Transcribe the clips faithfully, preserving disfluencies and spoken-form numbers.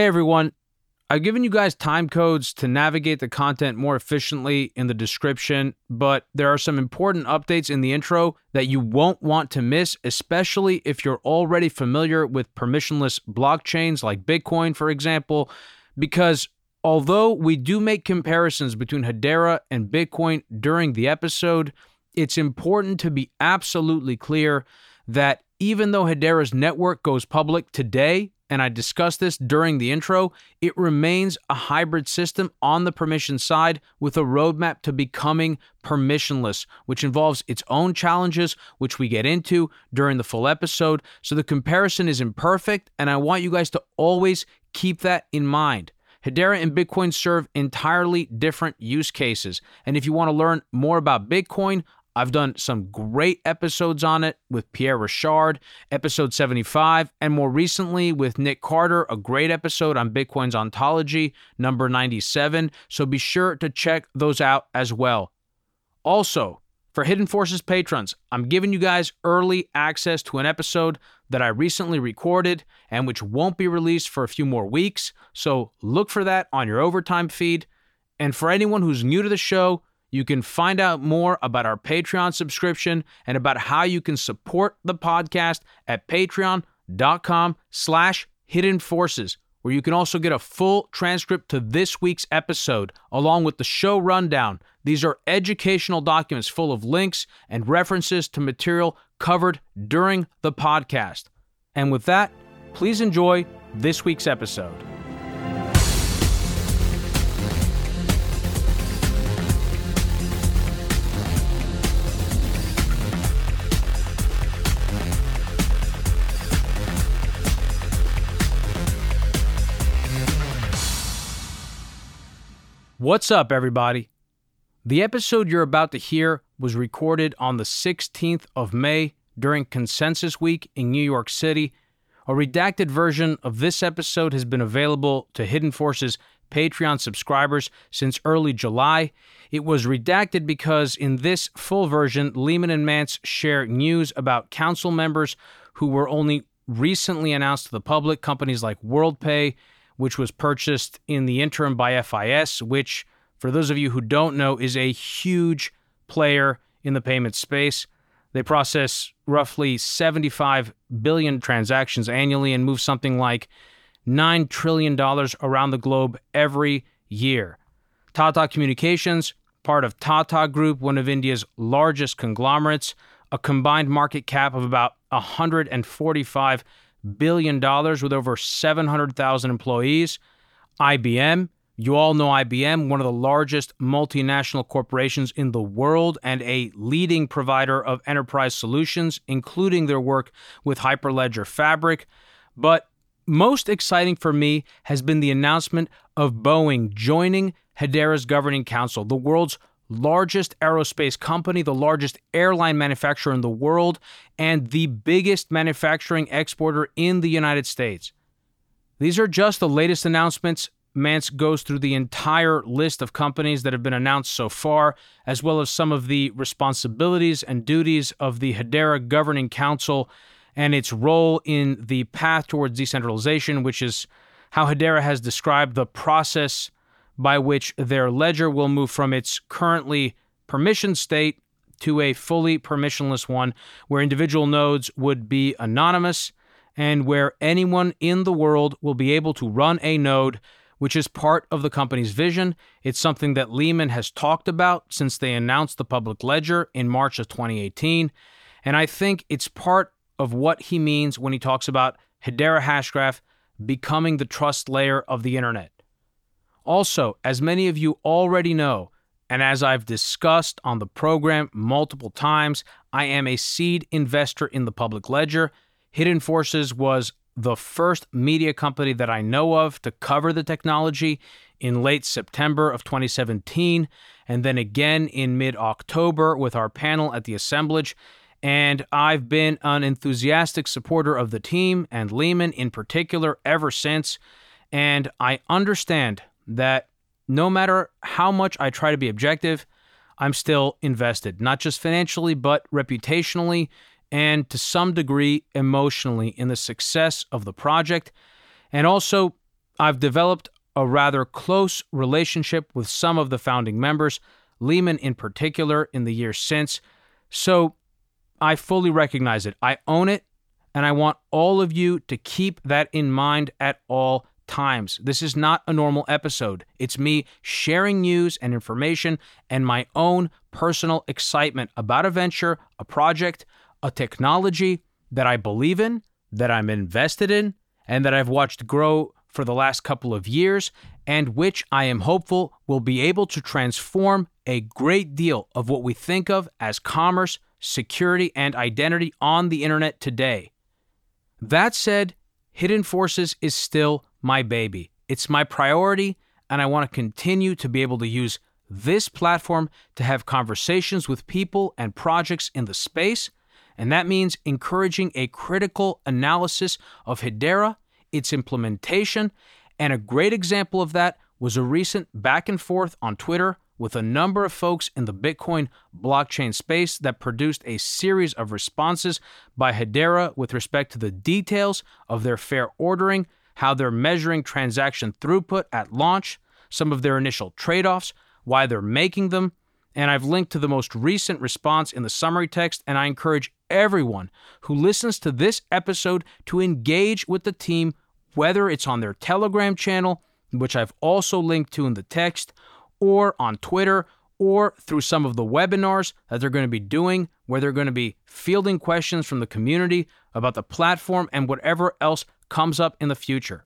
Hey everyone, I've given you guys time codes to navigate the content more efficiently in the description, but there are some important updates in the intro that you won't want to miss, especially if you're already familiar with permissionless blockchains like Bitcoin, for example, because although we do make comparisons between Hedera and Bitcoin during the episode, it's important to be absolutely clear that even though Hedera's network goes public today, and I discussed this during the intro, it remains a hybrid system on the permission side with a roadmap to becoming permissionless, which involves its own challenges, which we get into during the full episode. So the comparison is imperfect, and I want you guys to always keep that in mind. Hedera and Bitcoin serve entirely different use cases, and if you want to learn more about Bitcoin, I've done some great episodes on it with Pierre Richard, episode seventy-five, and more recently with Nick Carter, a great episode on Bitcoin's ontology, number ninety-seven, so be sure to check those out as well. Also, for Hidden Forces patrons, I'm giving you guys early access to an episode that I recently recorded and which won't be released for a few more weeks, so look for that on your overtime feed. And for anyone who's new to the show, you can find out more about our Patreon subscription and about how you can support the podcast at patreon.com slash hidden forces, where you can also get a full transcript to this week's episode, along with the show rundown. These are educational documents full of links and references to material covered during the podcast. And with that, please enjoy this week's episode. What's up, everybody? The episode you're about to hear was recorded on the sixteenth of May during Consensus Week in New York City. A redacted version of this episode has been available to Hidden Forces Patreon subscribers since early July. It was redacted because in this full version, Leman and Mance share news about council members who were only recently announced to the public, companies like WorldPay, which was purchased in the interim by F I S, which, for those of you who don't know, is a huge player in the payment space. They process roughly seventy-five billion transactions annually and move something like nine trillion dollars around the globe every year. Tata Communications, part of Tata Group, one of India's largest conglomerates, a combined market cap of about one hundred forty-five billion dollars with over seven hundred thousand employees. I B M, you all know I B M, one of the largest multinational corporations in the world and a leading provider of enterprise solutions, including their work with Hyperledger Fabric. But most exciting for me has been the announcement of Boeing joining Hedera's governing council, the world's largest aerospace company, the largest airline manufacturer in the world, and the biggest manufacturing exporter in the United States. These are just the latest announcements. Mance goes through the entire list of companies that have been announced so far, as well as some of the responsibilities and duties of the Hedera Governing Council and its role in the path towards decentralization, which is how Hedera has described the process by which their ledger will move from its currently permissioned state to a fully permissionless one, where individual nodes would be anonymous and where anyone in the world will be able to run a node, which is part of the company's vision. It's something that Leman has talked about since they announced the public ledger in March of twenty eighteen, and I think it's part of what he means when he talks about Hedera Hashgraph becoming the trust layer of the internet. Also, as many of you already know, and as I've discussed on the program multiple times, I am a seed investor in the public ledger. Hidden Forces was the first media company that I know of to cover the technology in late September of twenty seventeen, and then again in mid-October with our panel at the assemblage. And I've been an enthusiastic supporter of the team and Leman in particular ever since. And I understand that no matter how much I try to be objective, I'm still invested, not just financially, but reputationally and to some degree emotionally in the success of the project. And also, I've developed a rather close relationship with some of the founding members, Lehman in particular, in the years since. So I fully recognize it. I own it, and I want all of you to keep that in mind at all times. This is not a normal episode. It's me sharing news and information and my own personal excitement about a venture, a project, a technology that I believe in, that I'm invested in, and that I've watched grow for the last couple of years, and which I am hopeful will be able to transform a great deal of what we think of as commerce, security, and identity on the internet today. That said, Hidden Forces is still my baby. It's my priority, and I want to continue to be able to use this platform to have conversations with people and projects in the space, and that means encouraging a critical analysis of Hedera, its implementation, and a great example of that was a recent back and forth on Twitter with a number of folks in the Bitcoin blockchain space that produced a series of responses by Hedera with respect to the details of their fair ordering, how they're measuring transaction throughput at launch, some of their initial trade-offs, why they're making them, and I've linked to the most recent response in the summary text, and I encourage everyone who listens to this episode to engage with the team, whether it's on their Telegram channel, which I've also linked to in the text, or on Twitter, or through some of the webinars that they're going to be doing, where they're going to be fielding questions from the community about the platform and whatever else comes up in the future.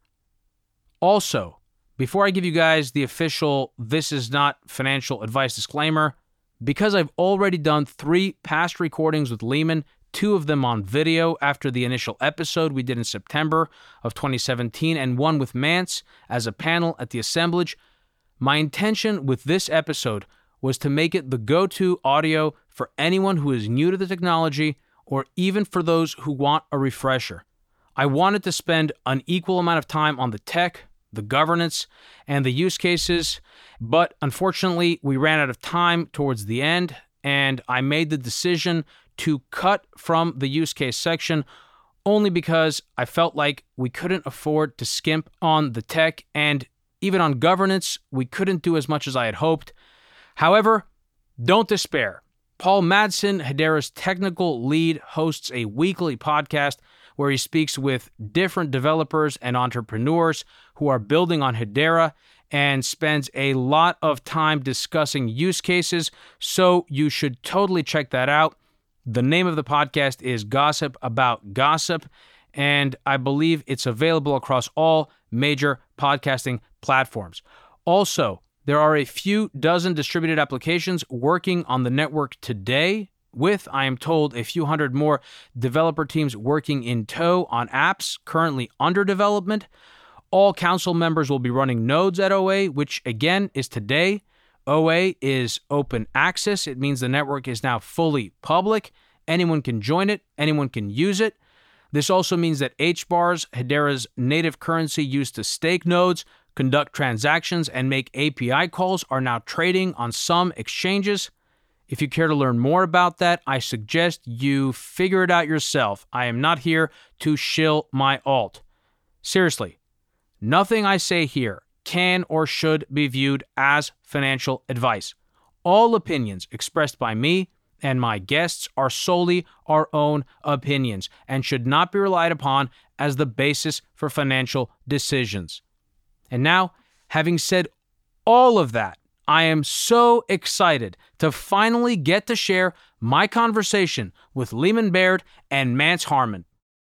Also, before I give you guys the official "this is not financial advice" disclaimer, because I've already done three past recordings with Lehman, two of them on video after the initial episode we did in September of twenty seventeen, and one with Mance as a panel at the assemblage, my intention with this episode was to make it the go-to audio for anyone who is new to the technology or even for those who want a refresher. I wanted to spend an equal amount of time on the tech, the governance, and the use cases, but unfortunately we ran out of time towards the end, and I made the decision to cut from the use case section only because I felt like we couldn't afford to skimp on the tech, and even on governance, we couldn't do as much as I had hoped. However, don't despair. Paul Madsen, Hedera's technical lead, hosts a weekly podcast where he speaks with different developers and entrepreneurs who are building on Hedera and spends a lot of time discussing use cases, so you should totally check that out. The name of the podcast is Gossip About Gossip, and I believe it's available across all major podcasting platforms. Also, there are a few dozen distributed applications working on the network today, with, I am told, a few hundred more developer teams working in tow on apps currently under development. All council members will be running nodes at O A, which again is today. O A is open access. It means the network is now fully public. Anyone can join it. Anyone can use it. This also means that H bars, Hedera's native currency used to stake nodes, conduct transactions, and make A P I calls, are now trading on some exchanges. If you care to learn more about that, I suggest you figure it out yourself. I am not here to shill my alt. Seriously, nothing I say here can or should be viewed as financial advice. All opinions expressed by me and my guests are solely our own opinions and should not be relied upon as the basis for financial decisions. And now, having said all of that, I am so excited to finally get to share my conversation with Lehman Baird and Mance Harmon.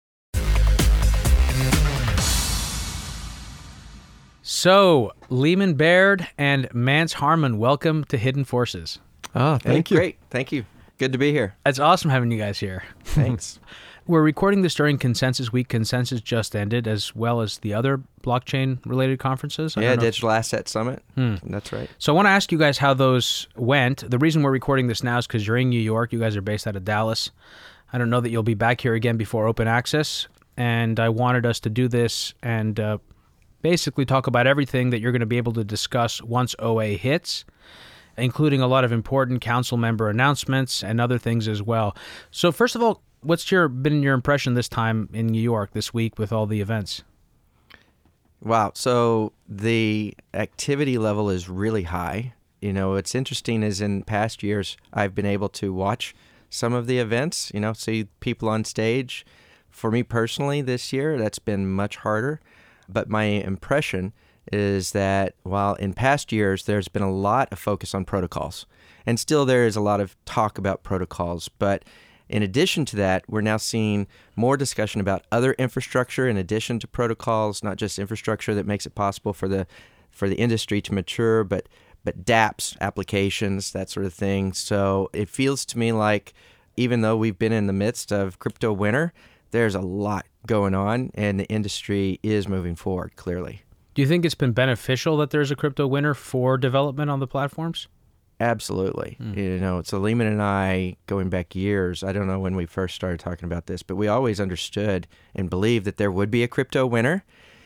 So, Lehman Baird and Mance Harmon, welcome to Hidden Forces. Oh, thank hey, you. Great. Thank you. Good to be here. It's awesome having you guys here. Thanks. We're recording this during Consensus Week. Consensus just ended, as well as the other blockchain-related conferences. I yeah, don't know Digital Asset Summit. Hmm. That's right. So I want to ask you guys how those went. The reason we're recording this now is because you're in New York. You guys are based out of Dallas. I don't know that you'll be back here again before Open Access, and I wanted us to do this and uh, basically talk about everything that you're going to be able to discuss once O A hits, including a lot of important council member announcements and other things as well. So first of all, what's your been your impression this time in New York this week with all the events? Wow. So the activity level is really high. You know, what's interesting is in past years, I've been able to watch some of the events, you know, see people on stage. For me personally this year, that's been much harder. But my impression is that while in past years, there's been a lot of focus on protocols, and still there is a lot of talk about protocols, but in addition to that, we're now seeing more discussion about other infrastructure in addition to protocols, not just infrastructure that makes it possible for the for the industry to mature, but but dApps, applications, that sort of thing. So it feels to me like even though we've been in the midst of crypto winter, there's a lot going on and the industry is moving forward, clearly. Do you think it's been beneficial that there's a crypto winter for development on the platforms? Absolutely. Mm. You know, so Leemon and I, going back years, I don't know when we first started talking about this, but we always understood and believed that there would be a crypto winter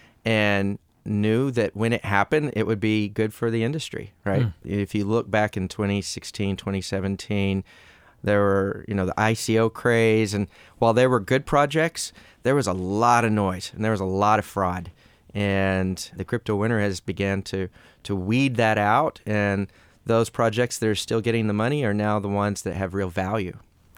and knew that when it happened, it would be good for the industry, right? Mm. If you look back in twenty sixteen, twenty seventeen, there were, you know, the I C O craze. And while there were good projects, there was a lot of noise and there was a lot of fraud. And the crypto winter has began to, to weed that out. And those projects that are still getting the money are now the ones that have real value.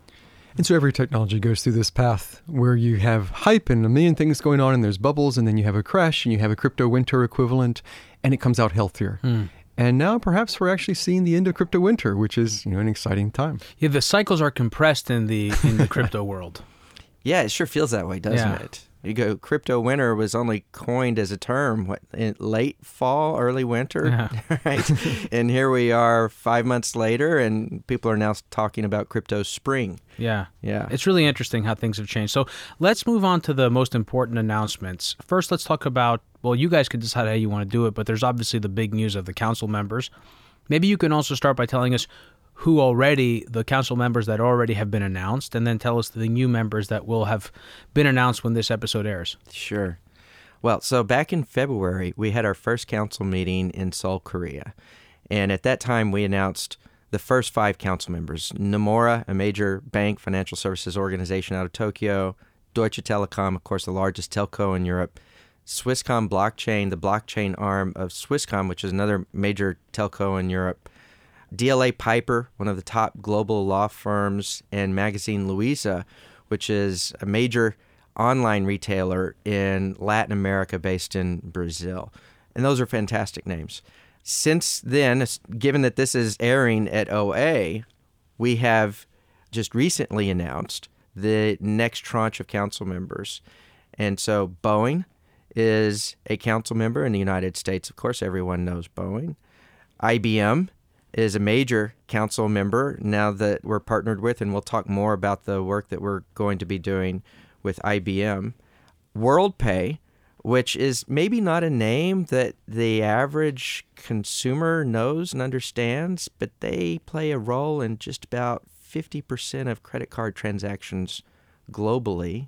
And so every technology goes through this path where you have hype and a million things going on and there's bubbles, and then you have a crash and you have a crypto winter equivalent, and it comes out healthier. Hmm. And now perhaps we're actually seeing the end of crypto winter, which is, you know, an exciting time. Yeah, the cycles are compressed in the in the crypto world. Yeah, it sure feels that way, doesn't Yeah. it? You go, crypto winter was only coined as a term, what, in late fall, early winter, Yeah. right? And here we are five months later, and people are now talking about crypto spring. Yeah. Yeah. It's really interesting how things have changed. So let's move on to the most important announcements. First, let's talk about, well, you guys can decide how you want to do it, but there's obviously the big news of the council members. Maybe you can also start by telling us who already, the council members that already have been announced, and then tell us the new members that will have been announced when this episode airs. Sure. Well, so back in February, we had our first council meeting in Seoul, Korea. And at that time, we announced the first five council members. Nomura, a major bank financial services organization out of Tokyo. Deutsche Telekom, of course, the largest telco in Europe. Swisscom Blockchain, the blockchain arm of Swisscom, which is another major telco in Europe. D L A Piper, one of the top global law firms, and Magazine Luiza, which is a major online retailer in Latin America based in Brazil. And those are fantastic names. Since then, given that this is airing at O A, we have just recently announced the next tranche of council members. And so Boeing is a council member in the United States. Of course, everyone knows Boeing. I B M is a major council member now that we're partnered with, and we'll talk more about the work that we're going to be doing with I B M. WorldPay, which is maybe not a name that the average consumer knows and understands, but they play a role in just about fifty percent of credit card transactions globally.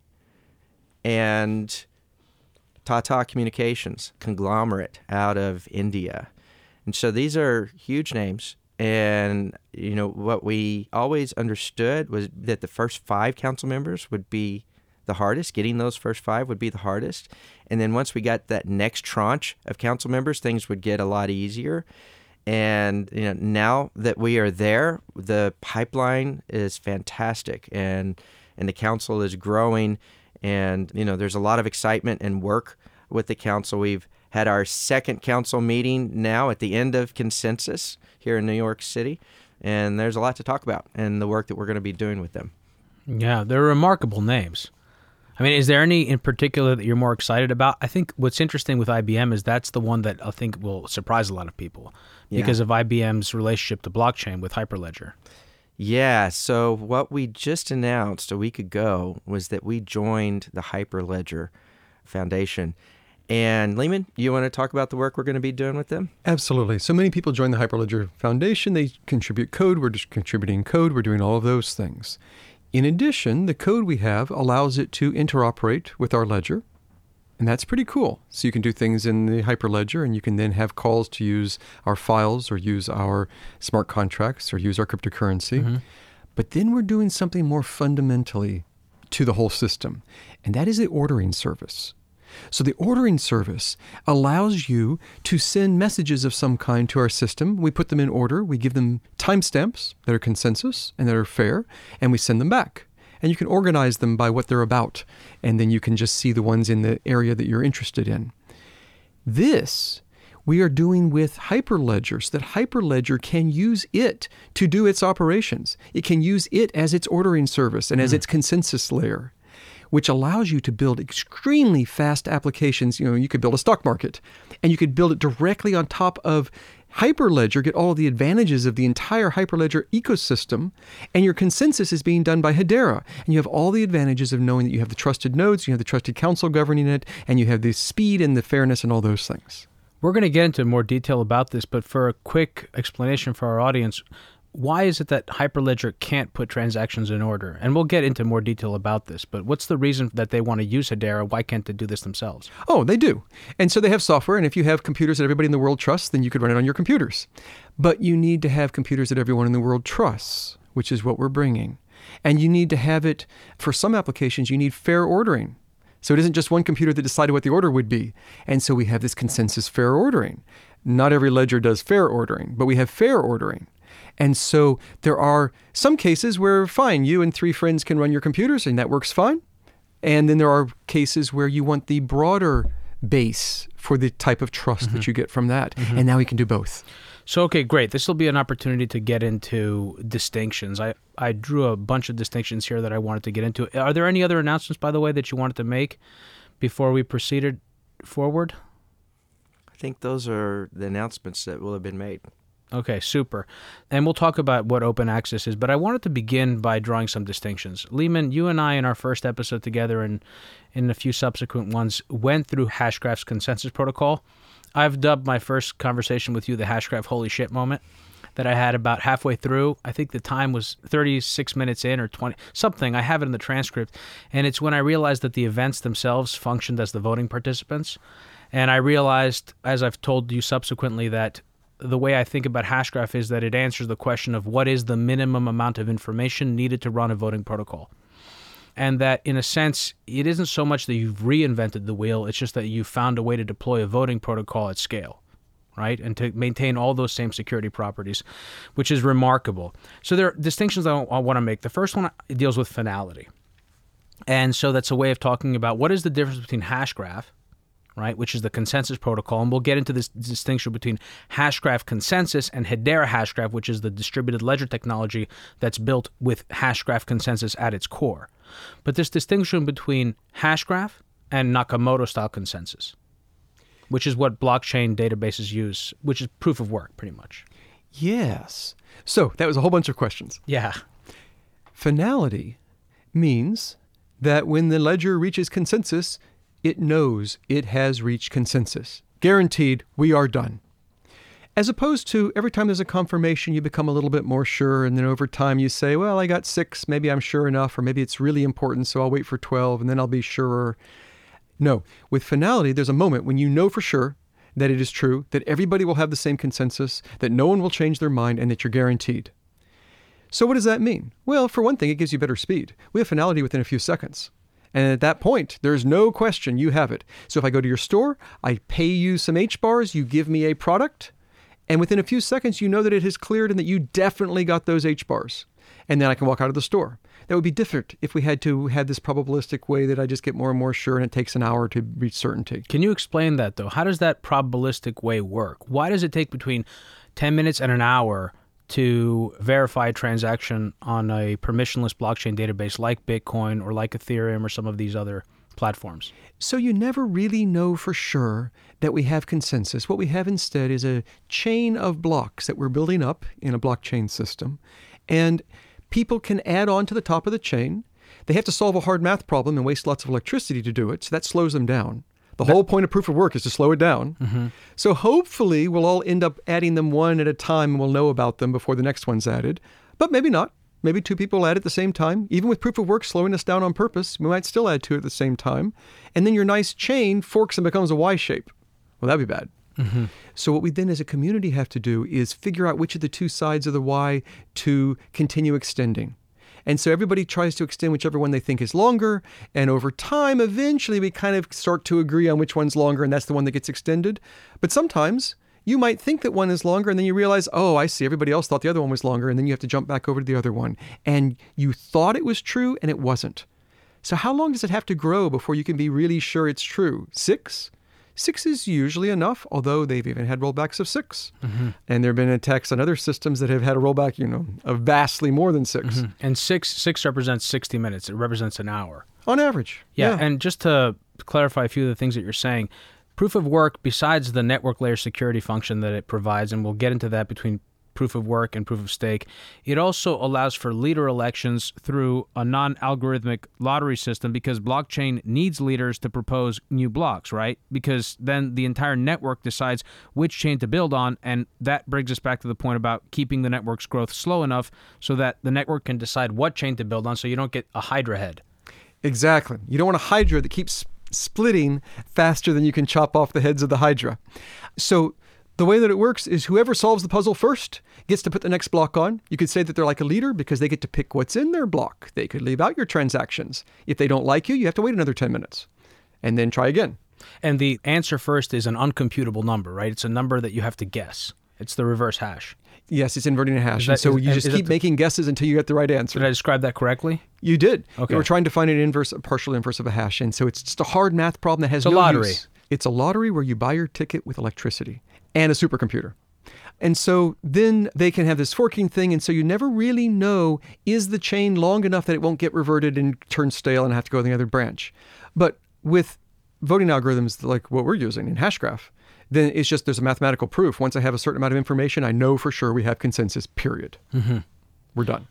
And Tata Communications, conglomerate out of India. And so these are huge names. And, you know, what we always understood was that the first five council members would be the hardest. Getting those first five would be the hardest. And then once we got that next tranche of council members, things would get a lot easier. And, you know, now that we are there, the pipeline is fantastic. And, and the council is growing. And, you know, there's a lot of excitement and work with the council. We've had our second council meeting now at the end of Consensus here in New York City, and there's a lot to talk about and the work that we're going to be doing with them. Yeah, they're remarkable names. I mean, is there any in particular that you're more excited about? I think what's interesting with I B M is that's the one that I think will surprise a lot of people because yeah. of I B M's relationship to blockchain with Hyperledger. Yeah, so what we just announced a week ago was that we joined the Hyperledger Foundation. And Leemon, you want to talk about the work we're going to be doing with them? Absolutely. So many people join the Hyperledger Foundation. They contribute code. We're just contributing code. We're doing all of those things. In addition, the code we have allows it to interoperate with our ledger. And that's pretty cool. So you can do things in the Hyperledger, and you can then have calls to use our files or use our smart contracts or use our cryptocurrency. Mm-hmm. But then we're doing something more fundamentally to the whole system, and that is the ordering service. So the ordering service allows you to send messages of some kind to our system. We put them in order. We give them timestamps that are consensus and that are fair, and we send them back. And you can organize them by what they're about, and then you can just see the ones in the area that you're interested in. This we are doing with Hyperledger, so that Hyperledger can use it to do its operations. It can use it as its ordering service and as mm. its consensus layer, which allows you to build extremely fast applications. You know, you could build a stock market, and you could build it directly on top of Hyperledger, get all of the advantages of the entire Hyperledger ecosystem, and your consensus is being done by Hedera. And you have all the advantages of knowing that you have the trusted nodes, you have the trusted council governing it, and you have the speed and the fairness and all those things. We're going to get into more detail about this, but for a quick explanation for our audience, why is it that Hyperledger can't put transactions in order? And we'll get into more detail about this, but what's the reason that they want to use Hedera? Why can't they do this themselves? Oh, they do. And so they have software, and if you have computers that everybody in the world trusts, then you could run it on your computers. But you need to have computers that everyone in the world trusts, which is what we're bringing. And you need to have it, for some applications, you need fair ordering. So it isn't just one computer that decided what the order would be. And so we have this consensus fair ordering. Not every ledger does fair ordering, but we have fair ordering. And so there are some cases where, fine, you and three friends can run your computers, and that works fine. And then there are cases where you want the broader base for the type of trust mm-hmm. that you get from that. Mm-hmm. And now we can do both. So, okay, great. This will be an opportunity to get into distinctions. I, I drew a bunch of distinctions here that I wanted to get into. Are there any other announcements, by the way, that you wanted to make before we proceeded forward? I think those are the announcements that will have been made. Okay, super. And we'll talk about what open access is, but I wanted to begin by drawing some distinctions. Leeman, you and I in our first episode together and in a few subsequent ones went through Hashgraph's consensus protocol. I've dubbed my first conversation with you the Hashgraph holy shit moment that I had about halfway through. I think the time was thirty-six minutes in or twenty, something. I have it in the transcript. And it's when I realized that the events themselves functioned as the voting participants. And I realized, as I've told you subsequently, that the way I think about Hashgraph is that it answers the question of what is the minimum amount of information needed to run a voting protocol. And that, in a sense, it isn't so much that you've reinvented the wheel, it's just that you found a way to deploy a voting protocol at scale, right? And to maintain all those same security properties, which is remarkable. So there are distinctions I, I want to make. The first one deals with finality. And so that's a way of talking about what is the difference between Hashgraph, right, which is the consensus protocol, and we'll get into this distinction between Hashgraph consensus and Hedera Hashgraph, which is the distributed ledger technology that's built with Hashgraph consensus at its core. But this distinction between Hashgraph and Nakamoto-style consensus, which is what blockchain databases use, which is proof of work, pretty much. Yes. So that was a whole bunch of questions. Yeah. Finality means that when the ledger reaches consensus, it knows it has reached consensus. Guaranteed, we are done. As opposed to every time there's a confirmation, you become a little bit more sure, and then over time you say, well, I got six, maybe I'm sure enough, or maybe it's really important, so I'll wait for twelve, and then I'll be surer. No, with finality, there's a moment when you know for sure that it is true, that everybody will have the same consensus, that no one will change their mind, and that you're guaranteed. So what does that mean? Well, for one thing, it gives you better speed. We have finality within a few seconds. And at that point, there's no question you have it. So if I go to your store, I pay you some H bars, you give me a product, and within a few seconds, you know that it has cleared and that you definitely got those H bars. And then I can walk out of the store. That would be different if we had to have this probabilistic way that I just get more and more sure and it takes an hour to reach certainty. Can you explain that, though? How does that probabilistic way work? Why does it take between ten minutes and an hour to verify a transaction on a permissionless blockchain database like Bitcoin or like Ethereum or some of these other platforms? So you never really know for sure that we have consensus. What we have instead is a chain of blocks that we're building up in a blockchain system. And people can add on to the top of the chain. They have to solve a hard math problem and waste lots of electricity to do it. So that slows them down. The whole point of proof of work is to slow it down. Mm-hmm. So hopefully we'll all end up adding them one at a time and we'll know about them before the next one's added. But maybe not. Maybe two people add at the same time. Even with proof of work slowing us down on purpose, we might still add two at the same time. And then your nice chain forks and becomes a Y shape. Well, that'd be bad. Mm-hmm. So what we then as a community have to do is figure out which of the two sides of the Y to continue extending. And so everybody tries to extend whichever one they think is longer. And over time, eventually we kind of start to agree on which one's longer, and that's the one that gets extended. But sometimes you might think that one is longer, and then you realize, oh, I see, everybody else thought the other one was longer, and then you have to jump back over to the other one. And you thought it was true, and it wasn't. So how long does it have to grow before you can be really sure it's true? Six? Six is usually enough, although they've even had rollbacks of six. Mm-hmm. And there have been attacks on other systems that have had a rollback, you know, of vastly more than six. Mm-hmm. And six six represents sixty minutes. It represents an hour. On average. Yeah, yeah. And just to clarify a few of the things that you're saying, proof of work, besides the network layer security function that it provides, and we'll get into that between proof of work and proof of stake, it also allows for leader elections through a non-algorithmic lottery system, because blockchain needs leaders to propose new blocks, right? Because then the entire network decides which chain to build on, and that brings us back to the point about keeping the network's growth slow enough so that the network can decide what chain to build on, so you don't get a Hydra head. Exactly. You don't want a Hydra that keeps splitting faster than you can chop off the heads of the Hydra. So the way that it works is whoever solves the puzzle first gets to put the next block on. You could say that they're like a leader because they get to pick what's in their block. They could leave out your transactions. If they don't like you, you have to wait another ten minutes and then try again. And the answer first is an uncomputable number, right? It's a number that you have to guess. It's the reverse hash. Yes, it's inverting a hash. That, and so is, you just keep the, making guesses until you get the right answer. Did I describe that correctly? You did. Okay. You were trying to find an inverse, a partial inverse of a hash. And so it's just a hard math problem that has it's no a lottery. use. It's a lottery where you buy your ticket with electricity and a supercomputer. And so then they can have this forking thing. And so you never really know, is the chain long enough that it won't get reverted and turn stale and have to go to the other branch? But with voting algorithms like what we're using in Hashgraph, then it's just there's a mathematical proof. Once I have a certain amount of information, I know for sure we have consensus, period. Mm-hmm. We're done.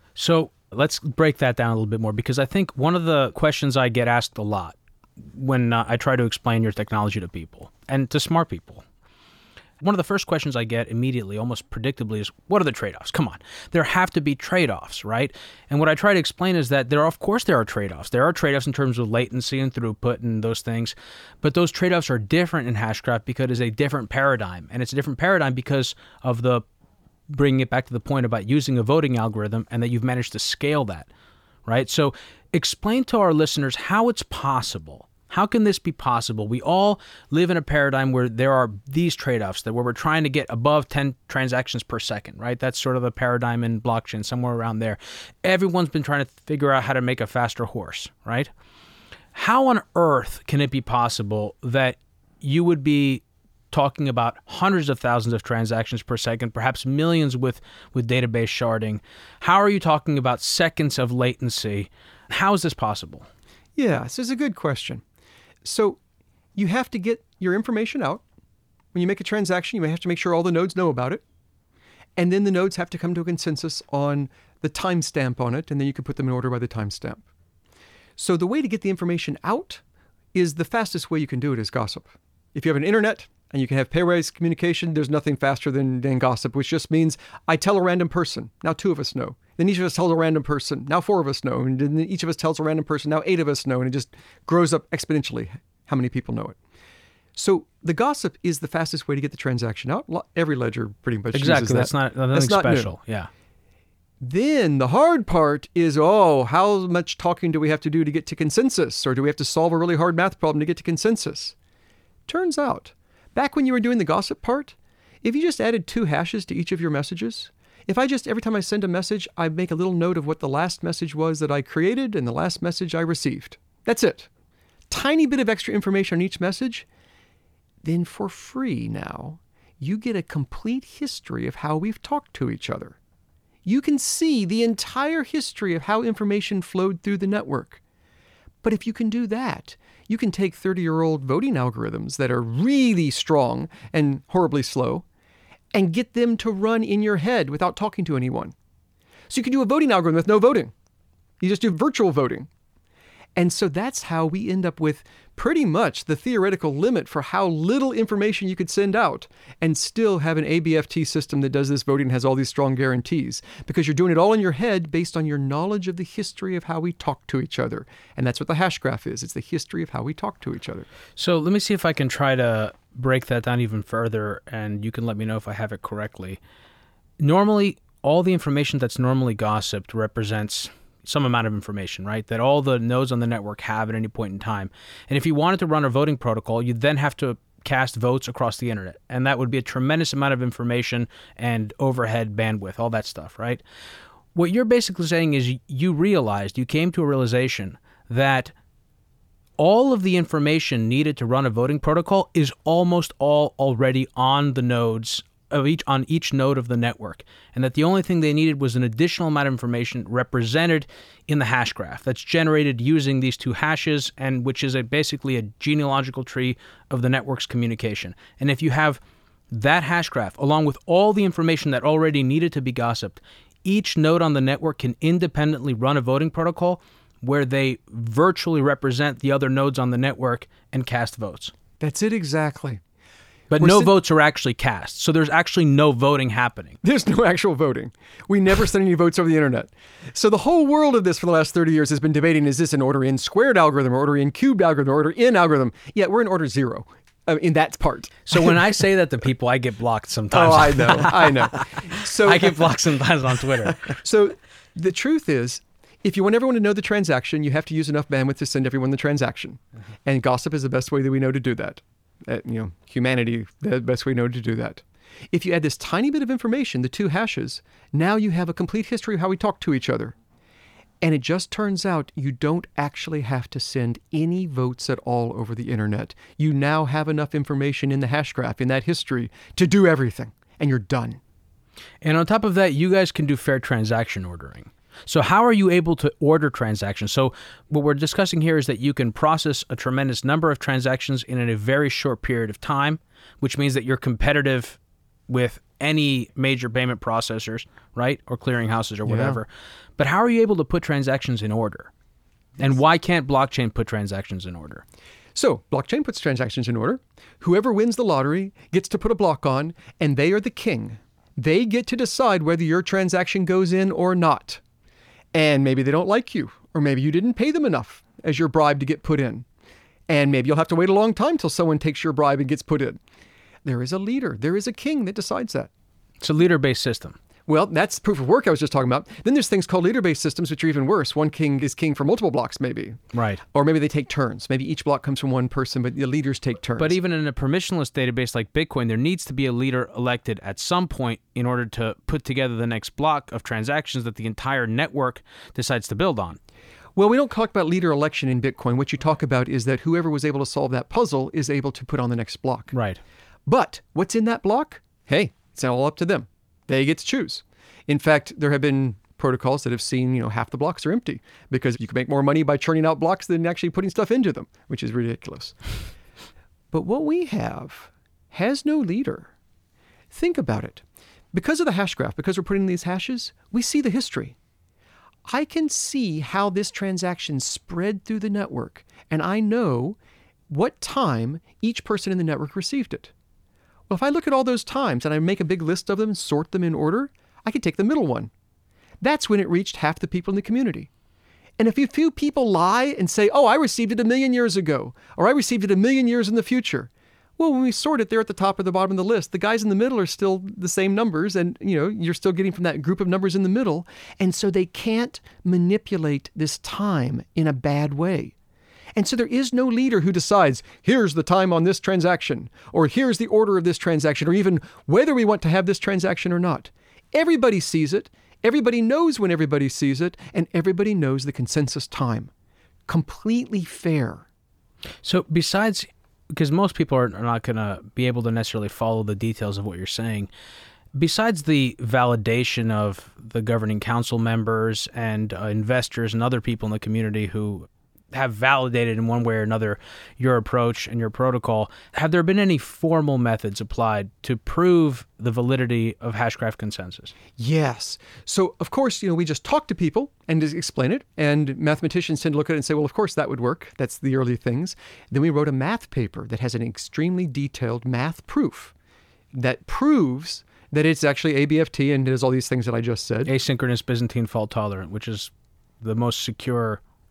So let's break that down a little bit more, because I think one of the questions I get asked a lot when uh, I try to explain your technology to people and to smart people, one of the first questions I get immediately, almost predictably, is, what are the trade-offs? Come on. There have to be trade-offs, right? And what I try to explain is that there, are, of course, there are trade-offs. There are trade-offs in terms of latency and throughput and those things, but those trade-offs are different in Hashgraph because it's a different paradigm. And it's a different paradigm because of the, bringing it back to the point about using a voting algorithm and that you've managed to scale that, right? So explain to our listeners how it's possible. How can this be possible? We all live in a paradigm where there are these trade-offs, that where we're trying to get above ten transactions per second, right? That's sort of the paradigm in blockchain, somewhere around there. Everyone's been trying to figure out how to make a faster horse, right? How on earth can it be possible that you would be talking about hundreds of thousands of transactions per second, perhaps millions with, with database sharding? How are you talking about seconds of latency? How is this possible? Yeah, this is a good question. So you have to get your information out. When you make a transaction, you may have to make sure all the nodes know about it. And then the nodes have to come to a consensus on the timestamp on it, and then you can put them in order by the timestamp. So the way to get the information out is the fastest way you can do it is gossip. If you have an internet and you can have pairwise communication, there's nothing faster than, than gossip, which just means I tell a random person. Now two of us know. Then each of us tells a random person. Now four of us know. And then each of us tells a random person. Now eight of us know. And it just grows up exponentially how many people know it. So the gossip is the fastest way to get the transaction out. Every ledger pretty much exactly. uses that. That's not nothing That's not special. New. Yeah. Then the hard part is, oh, how much talking do we have to do to get to consensus? Or do we have to solve a really hard math problem to get to consensus? Turns out, back when you were doing the gossip part, if you just added two hashes to each of your messages, if I just, every time I send a message, I make a little note of what the last message was that I created and the last message I received. That's it. Tiny bit of extra information on each message. Then for free now, you get a complete history of how we've talked to each other. You can see the entire history of how information flowed through the network. But if you can do that, you can take thirty-year-old voting algorithms that are really strong and horribly slow and get them to run in your head without talking to anyone. So you can do a voting algorithm with no voting. You just do virtual voting. And so that's how we end up with pretty much the theoretical limit for how little information you could send out and still have an A B F T system that does this voting and has all these strong guarantees, because you're doing it all in your head based on your knowledge of the history of how we talk to each other. And that's what the hash graph is. It's the history of how we talk to each other. So let me see if I can try to break that down even further, and you can let me know if I have it correctly. Normally, all the information that's normally gossiped represents some amount of information, right, that all the nodes on the network have at any point in time. And if you wanted to run a voting protocol, you'd then have to cast votes across the internet. And that would be a tremendous amount of information and overhead bandwidth, all that stuff, right? What you're basically saying is you realized, you came to a realization that all of the information needed to run a voting protocol is almost all already on the nodes of each on each node of the network, and that the only thing they needed was an additional amount of information represented in the hash graph that's generated using these two hashes, and which is a basically a genealogical tree of the network's communication. And if you have that hash graph along with all the information that already needed to be gossiped, each node on the network can independently run a voting protocol where they virtually represent the other nodes on the network and cast votes. That's it exactly. But We're no sit- votes are actually cast. So there's actually no voting happening. There's no actual voting. We never send any votes over the internet. So the whole world of this for the last thirty years has been debating, is this an order in squared algorithm, or order in cubed algorithm, or order in algorithm? Yeah, we're in order zero uh, in that part. So when I say that to people, I get blocked sometimes. Oh, I know. I know. So I get blocked sometimes on Twitter. So the truth is, if you want everyone to know the transaction, you have to use enough bandwidth to send everyone the transaction. Mm-hmm. And gossip is the best way that we know to do that. Uh, you know, humanity, the best way we know to do that. If you add this tiny bit of information, the two hashes, now you have a complete history of how we talk to each other. And it just turns out you don't actually have to send any votes at all over the internet. You now have enough information in the hash graph, in that history, to do everything. And you're done. And on top of that, you guys can do fair transaction ordering. So how are you able to order transactions? So what we're discussing here is that you can process a tremendous number of transactions in a very short period of time, which means that you're competitive with any major payment processors, right? Or clearinghouses or whatever. Yeah. But how are you able to put transactions in order? And why can't blockchain put transactions in order? So blockchain puts transactions in order. Whoever wins the lottery gets to put a block on, and they are the king. They get to decide whether your transaction goes in or not. And maybe they don't like you, or maybe you didn't pay them enough as your bribe to get put in. And maybe you'll have to wait a long time till someone takes your bribe and gets put in. There is a leader. There is a king that decides that. It's a leader-based system. Well, that's proof of work I was just talking about. Then there's things called leader-based systems, which are even worse. One king is king for multiple blocks, maybe. Right. Or maybe they take turns. Maybe each block comes from one person, but the leaders take turns. But even in a permissionless database like Bitcoin, there needs to be a leader elected at some point in order to put together the next block of transactions that the entire network decides to build on. Well, we don't talk about leader election in Bitcoin. What you talk about is that whoever was able to solve that puzzle is able to put on the next block. Right. But what's in that block? Hey, it's all up to them. They get to choose. In fact, there have been protocols that have seen, you know, half the blocks are empty because you can make more money by churning out blocks than actually putting stuff into them, which is ridiculous. But what we have has no leader. Think about it. Because of the hash graph, because we're putting these hashes, we see the history. I can see how this transaction spread through the network, and I know what time each person in the network received it. Well, if I look at all those times and I make a big list of them and sort them in order, I could take the middle one. That's when it reached half the people in the community. And if a few people lie and say, oh, I received it a million years ago, or I received it a million years in the future, well, when we sort it, they're at the top or the bottom of the list. The guys in the middle are still the same numbers, and you know, you're still getting from that group of numbers in the middle. And so they can't manipulate this time in a bad way. And so there is no leader who decides, here's the time on this transaction, or here's the order of this transaction, or even whether we want to have this transaction or not. Everybody sees it. Everybody knows when everybody sees it, and everybody knows the consensus time. Completely fair. So besides, because most people are not going to be able to necessarily follow the details of what you're saying, besides the validation of the governing council members and uh, investors and other people in the community who have validated in one way or another your approach and your protocol, have there been any formal methods applied to prove the validity of Hashgraph consensus? Yes. So, of course, you know, we just talk to people and just explain it, and mathematicians tend to look at it and say, well, of course that would work. That's the early things. Then we wrote a math paper that has an extremely detailed math proof that proves that it's actually A B F T and does all these things that I just said. Asynchronous Byzantine fault tolerant, which is the most secure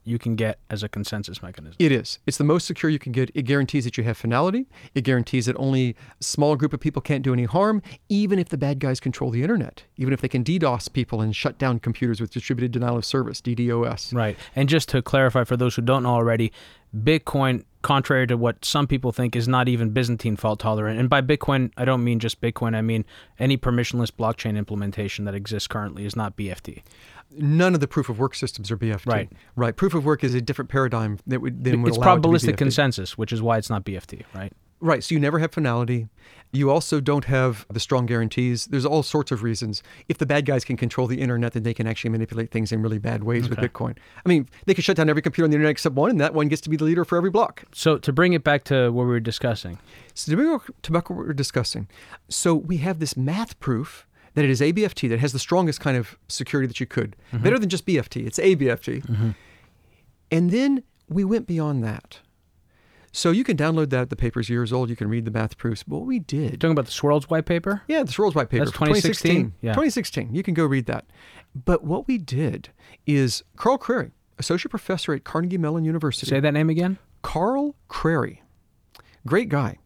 you can get as a consensus mechanism. It is. It's the most secure you can get. It guarantees that you have finality. It guarantees that only a small group of people can't do any harm, even if the bad guys control the internet, even if they can DDoS people and shut down computers with distributed denial of service, D DoS. Right. And just to clarify for those who don't know already, Bitcoin, contrary to what some people think, is not even Byzantine fault tolerant. And by Bitcoin, I don't mean just Bitcoin. I mean any permissionless blockchain implementation that exists currently is not B F T. None of the proof of work systems are B F T. Right. Right. Proof of work is a different paradigm that would then would It's allow it to be probabilistic B F T. consensus, which is why it's not B F T, right? Right. So you never have finality. You also don't have the strong guarantees. There's all sorts of reasons. If the bad guys can control the internet, then they can actually manipulate things in really bad ways Okay. with Bitcoin. I mean, they can shut down every computer on the internet except one, and that one gets to be the leader for every block. So to bring it back to what we were discussing. So to bring to back what we're discussing. So we have this math proof that it is A B F T that has the strongest kind of security that you could. Mm-hmm. Better than just B F T. It's A B F T. Mm-hmm. And then we went beyond that. So you can download that. The paper's years old. You can read the math proofs. But what we did... You're talking about the Swirls white paper? Yeah, the Swirls white paper. That's twenty sixteen? Yeah. twenty sixteen. You can go read that. But what we did is Carl Crary, associate professor at Carnegie Mellon University. Say that name again? Carl Crary. Great guy.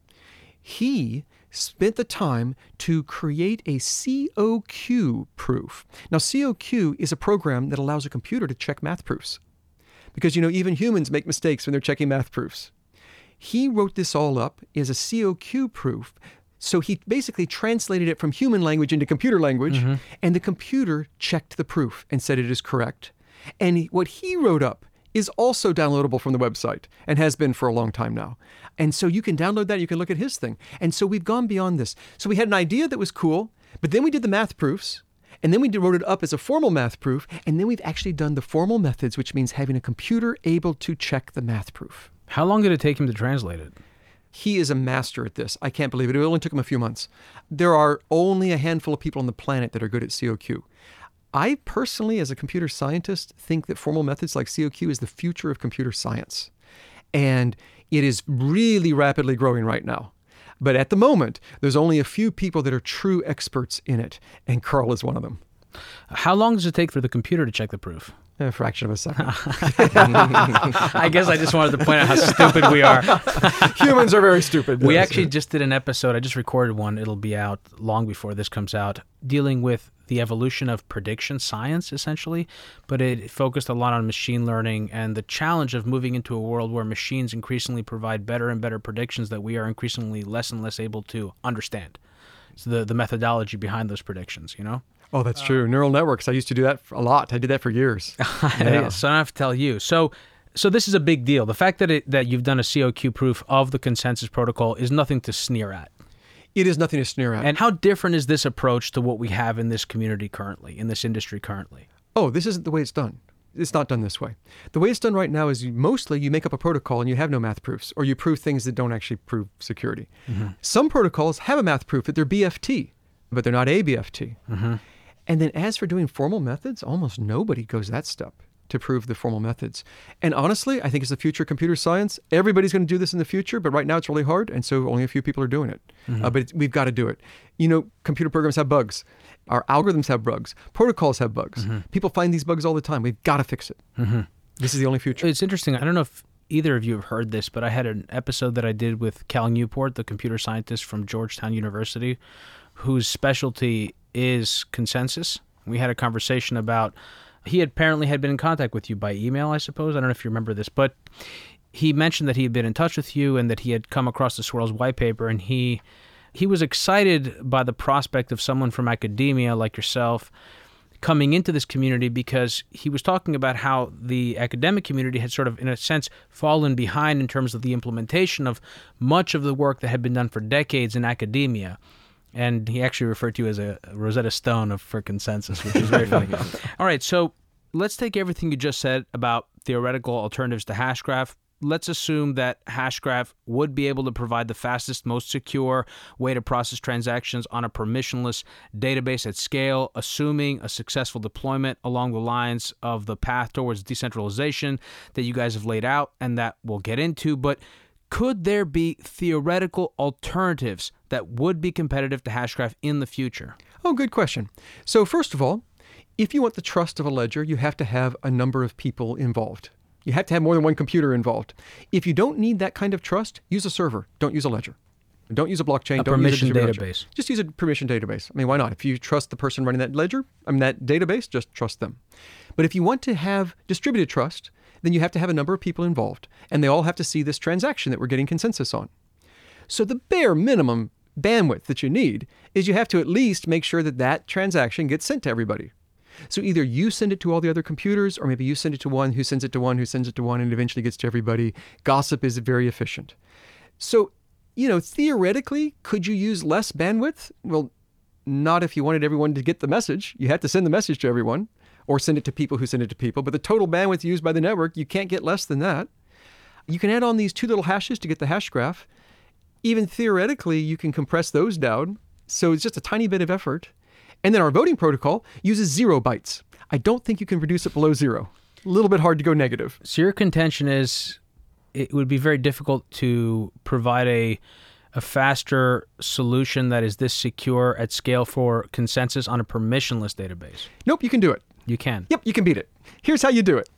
He spent the time to create a C O Q proof. Now, C O Q is a program that allows a computer to check math proofs. Because, you know, even humans make mistakes when they're checking math proofs. He wrote this all up as a C O Q proof. So he basically translated it from human language into computer language, mm-hmm. and the computer checked the proof and said it is correct. And he, what he wrote up is also downloadable from the website and has been for a long time now. And so you can download that, you can look at his thing. And so we've gone beyond this. So we had an idea that was cool, but then we did the math proofs, and then we did, wrote it up as a formal math proof, and then we've actually done the formal methods, which means having a computer able to check the math proof. How long did it take him to translate it? He is a master at this. I can't believe it. It only took him a few months. There are only a handful of people on the planet that are good at C O Q. I personally, as a computer scientist, think that formal methods like C O Q is the future of computer science. And it is really rapidly growing right now. But at the moment, there's only a few people that are true experts in it, and Carl is one of them. How long does it take for the computer to check the proof? A fraction of a second. I guess I just wanted to point out how stupid we are. Humans are very stupid. We actually just did an episode. I just recorded one. It'll be out long before this comes out, dealing with the evolution of prediction science, essentially. But it focused a lot on machine learning and the challenge of moving into a world where machines increasingly provide better and better predictions that we are increasingly less and less able to understand. So the, the methodology behind those predictions, you know? Oh, that's true. Neural networks. I used to do that a lot. I did that for years. Yeah. So I don't have to tell you. So so this is a big deal. The fact that it, that you've done a C O Q proof of the consensus protocol is nothing to sneer at. It is nothing to sneer at. And how different is this approach to what we have in this community currently, in this industry currently? Oh, this isn't the way it's done. It's not done this way. The way it's done right now is you, mostly you make up a protocol and you have no math proofs, or you prove things that don't actually prove security. Mm-hmm. Some protocols have a math proof that they're B F T, but they're not A B F T. Mm-hmm. And then as for doing formal methods, almost nobody goes that step to prove the formal methods. And honestly, I think it's the future of computer science. Everybody's going to do this in the future, but right now it's really hard, and so only a few people are doing it. Mm-hmm. Uh, but it's, we've got to do it. You know, computer programs have bugs. Our algorithms have bugs. Protocols have bugs. Mm-hmm. People find these bugs all the time. We've got to fix it. Mm-hmm. This is the only future. It's interesting. I don't know if either of you have heard this, but I had an episode that I did with Cal Newport, the computer scientist from Georgetown University, whose specialty is consensus. We had a conversation about, he apparently had been in contact with you by email, I suppose. I don't know if you remember this, but he mentioned that he had been in touch with you and that he had come across the Swirls white paper, and he he was excited by the prospect of someone from academia like yourself coming into this community, because he was talking about how the academic community had sort of, in a sense, fallen behind in terms of the implementation of much of the work that had been done for decades in academia. And he actually referred to you as a Rosetta Stone of, for consensus, which is very funny. All right, so let's take everything you just said about theoretical alternatives to Hashgraph. Let's assume that Hashgraph would be able to provide the fastest, most secure way to process transactions on a permissionless database at scale, assuming a successful deployment along the lines of the path towards decentralization that you guys have laid out and that we'll get into. But could there be theoretical alternatives that would be competitive to Hashgraph in the future? Oh, good question. So first of all, if you want the trust of a ledger, you have to have a number of people involved. You have to have more than one computer involved. If you don't need that kind of trust, use a server. Don't use a ledger. Don't use a blockchain. A don't permission use a distributed database. ledger. Just use a permission database. I mean, why not? If you trust the person running that ledger, I mean, that database, just trust them. But if you want to have distributed trust, then you have to have a number of people involved, and they all have to see this transaction that we're getting consensus on. So the bare minimum bandwidth that you need is you have to at least make sure that that transaction gets sent to everybody. So either you send it to all the other computers, or maybe you send it to one who sends it to one who sends it to one, and it eventually gets to everybody. Gossip is very efficient. So, you know, theoretically, could you use less bandwidth? Well, not if you wanted everyone to get the message. You have to send the message to everyone, or send it to people who send it to people. But the total bandwidth used by the network, you can't get less than that. You can add on these two little hashes to get the hash graph. Even theoretically, you can compress those down. So it's just a tiny bit of effort. And then our voting protocol uses zero bytes. I don't think you can reduce it below zero. A little bit hard to go negative. So your contention is it would be very difficult to provide a a faster solution that is this secure at scale for consensus on a permissionless database. Nope, you can do it. You can. Yep, you can beat it. Here's how you do it.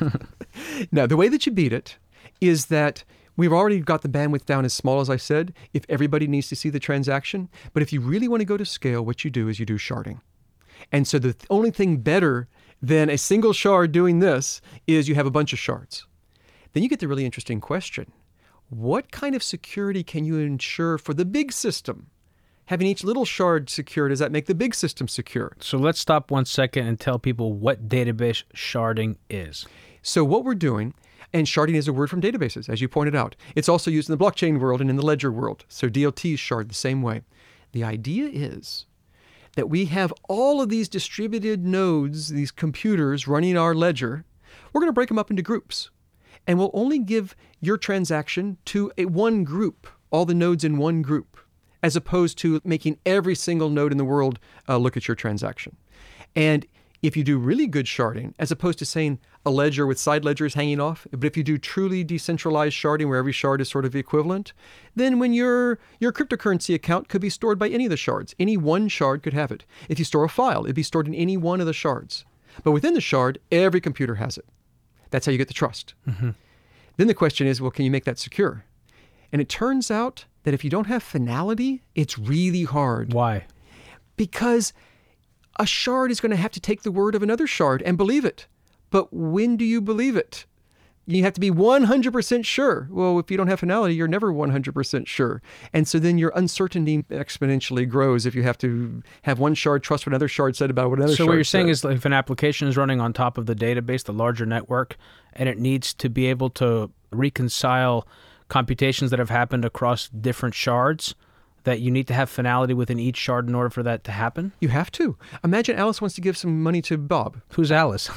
Now, the way that you beat it is that we've already got the bandwidth down as small as I said, if everybody needs to see the transaction. But if you really want to go to scale, what you do is you do sharding. And so the th- only thing better than a single shard doing this is you have a bunch of shards. Then you get the really interesting question. What kind of security can you ensure for the big system? Having each little shard secure, does that make the big system secure? So let's stop one second and tell people what database sharding is. So what we're doing, and sharding is a word from databases, as you pointed out. It's also used in the blockchain world and in the ledger world. So D L Ts shard the same way. The idea is that we have all of these distributed nodes, these computers running our ledger. We're going to break them up into groups. And we'll only give your transaction to a one group, all the nodes in one group, as opposed to making every single node in the world uh, look at your transaction. And if you do really good sharding, as opposed to saying a ledger with side ledgers hanging off, but if you do truly decentralized sharding where every shard is sort of equivalent, then when your your cryptocurrency account could be stored by any of the shards. Any one shard could have it. If you store a file, it'd be stored in any one of the shards. But within the shard, every computer has it. That's how you get the trust. Mm-hmm. Then the question is, well, can you make that secure? And it turns out that if you don't have finality, it's really hard. Why? Because a shard is going to have to take the word of another shard and believe it. But when do you believe it? You have to be one hundred percent sure. Well, if you don't have finality, you're never one hundred percent sure. And so then your uncertainty exponentially grows if you have to have one shard trust what another shard said about what another so shard said. So what you're saying is, like, if an application is running on top of the database, the larger network, and it needs to be able to reconcile computations that have happened across different shards, that you need to have finality within each shard in order for that to happen? You have to. Imagine Alice wants to give some money to Bob. Who's Alice?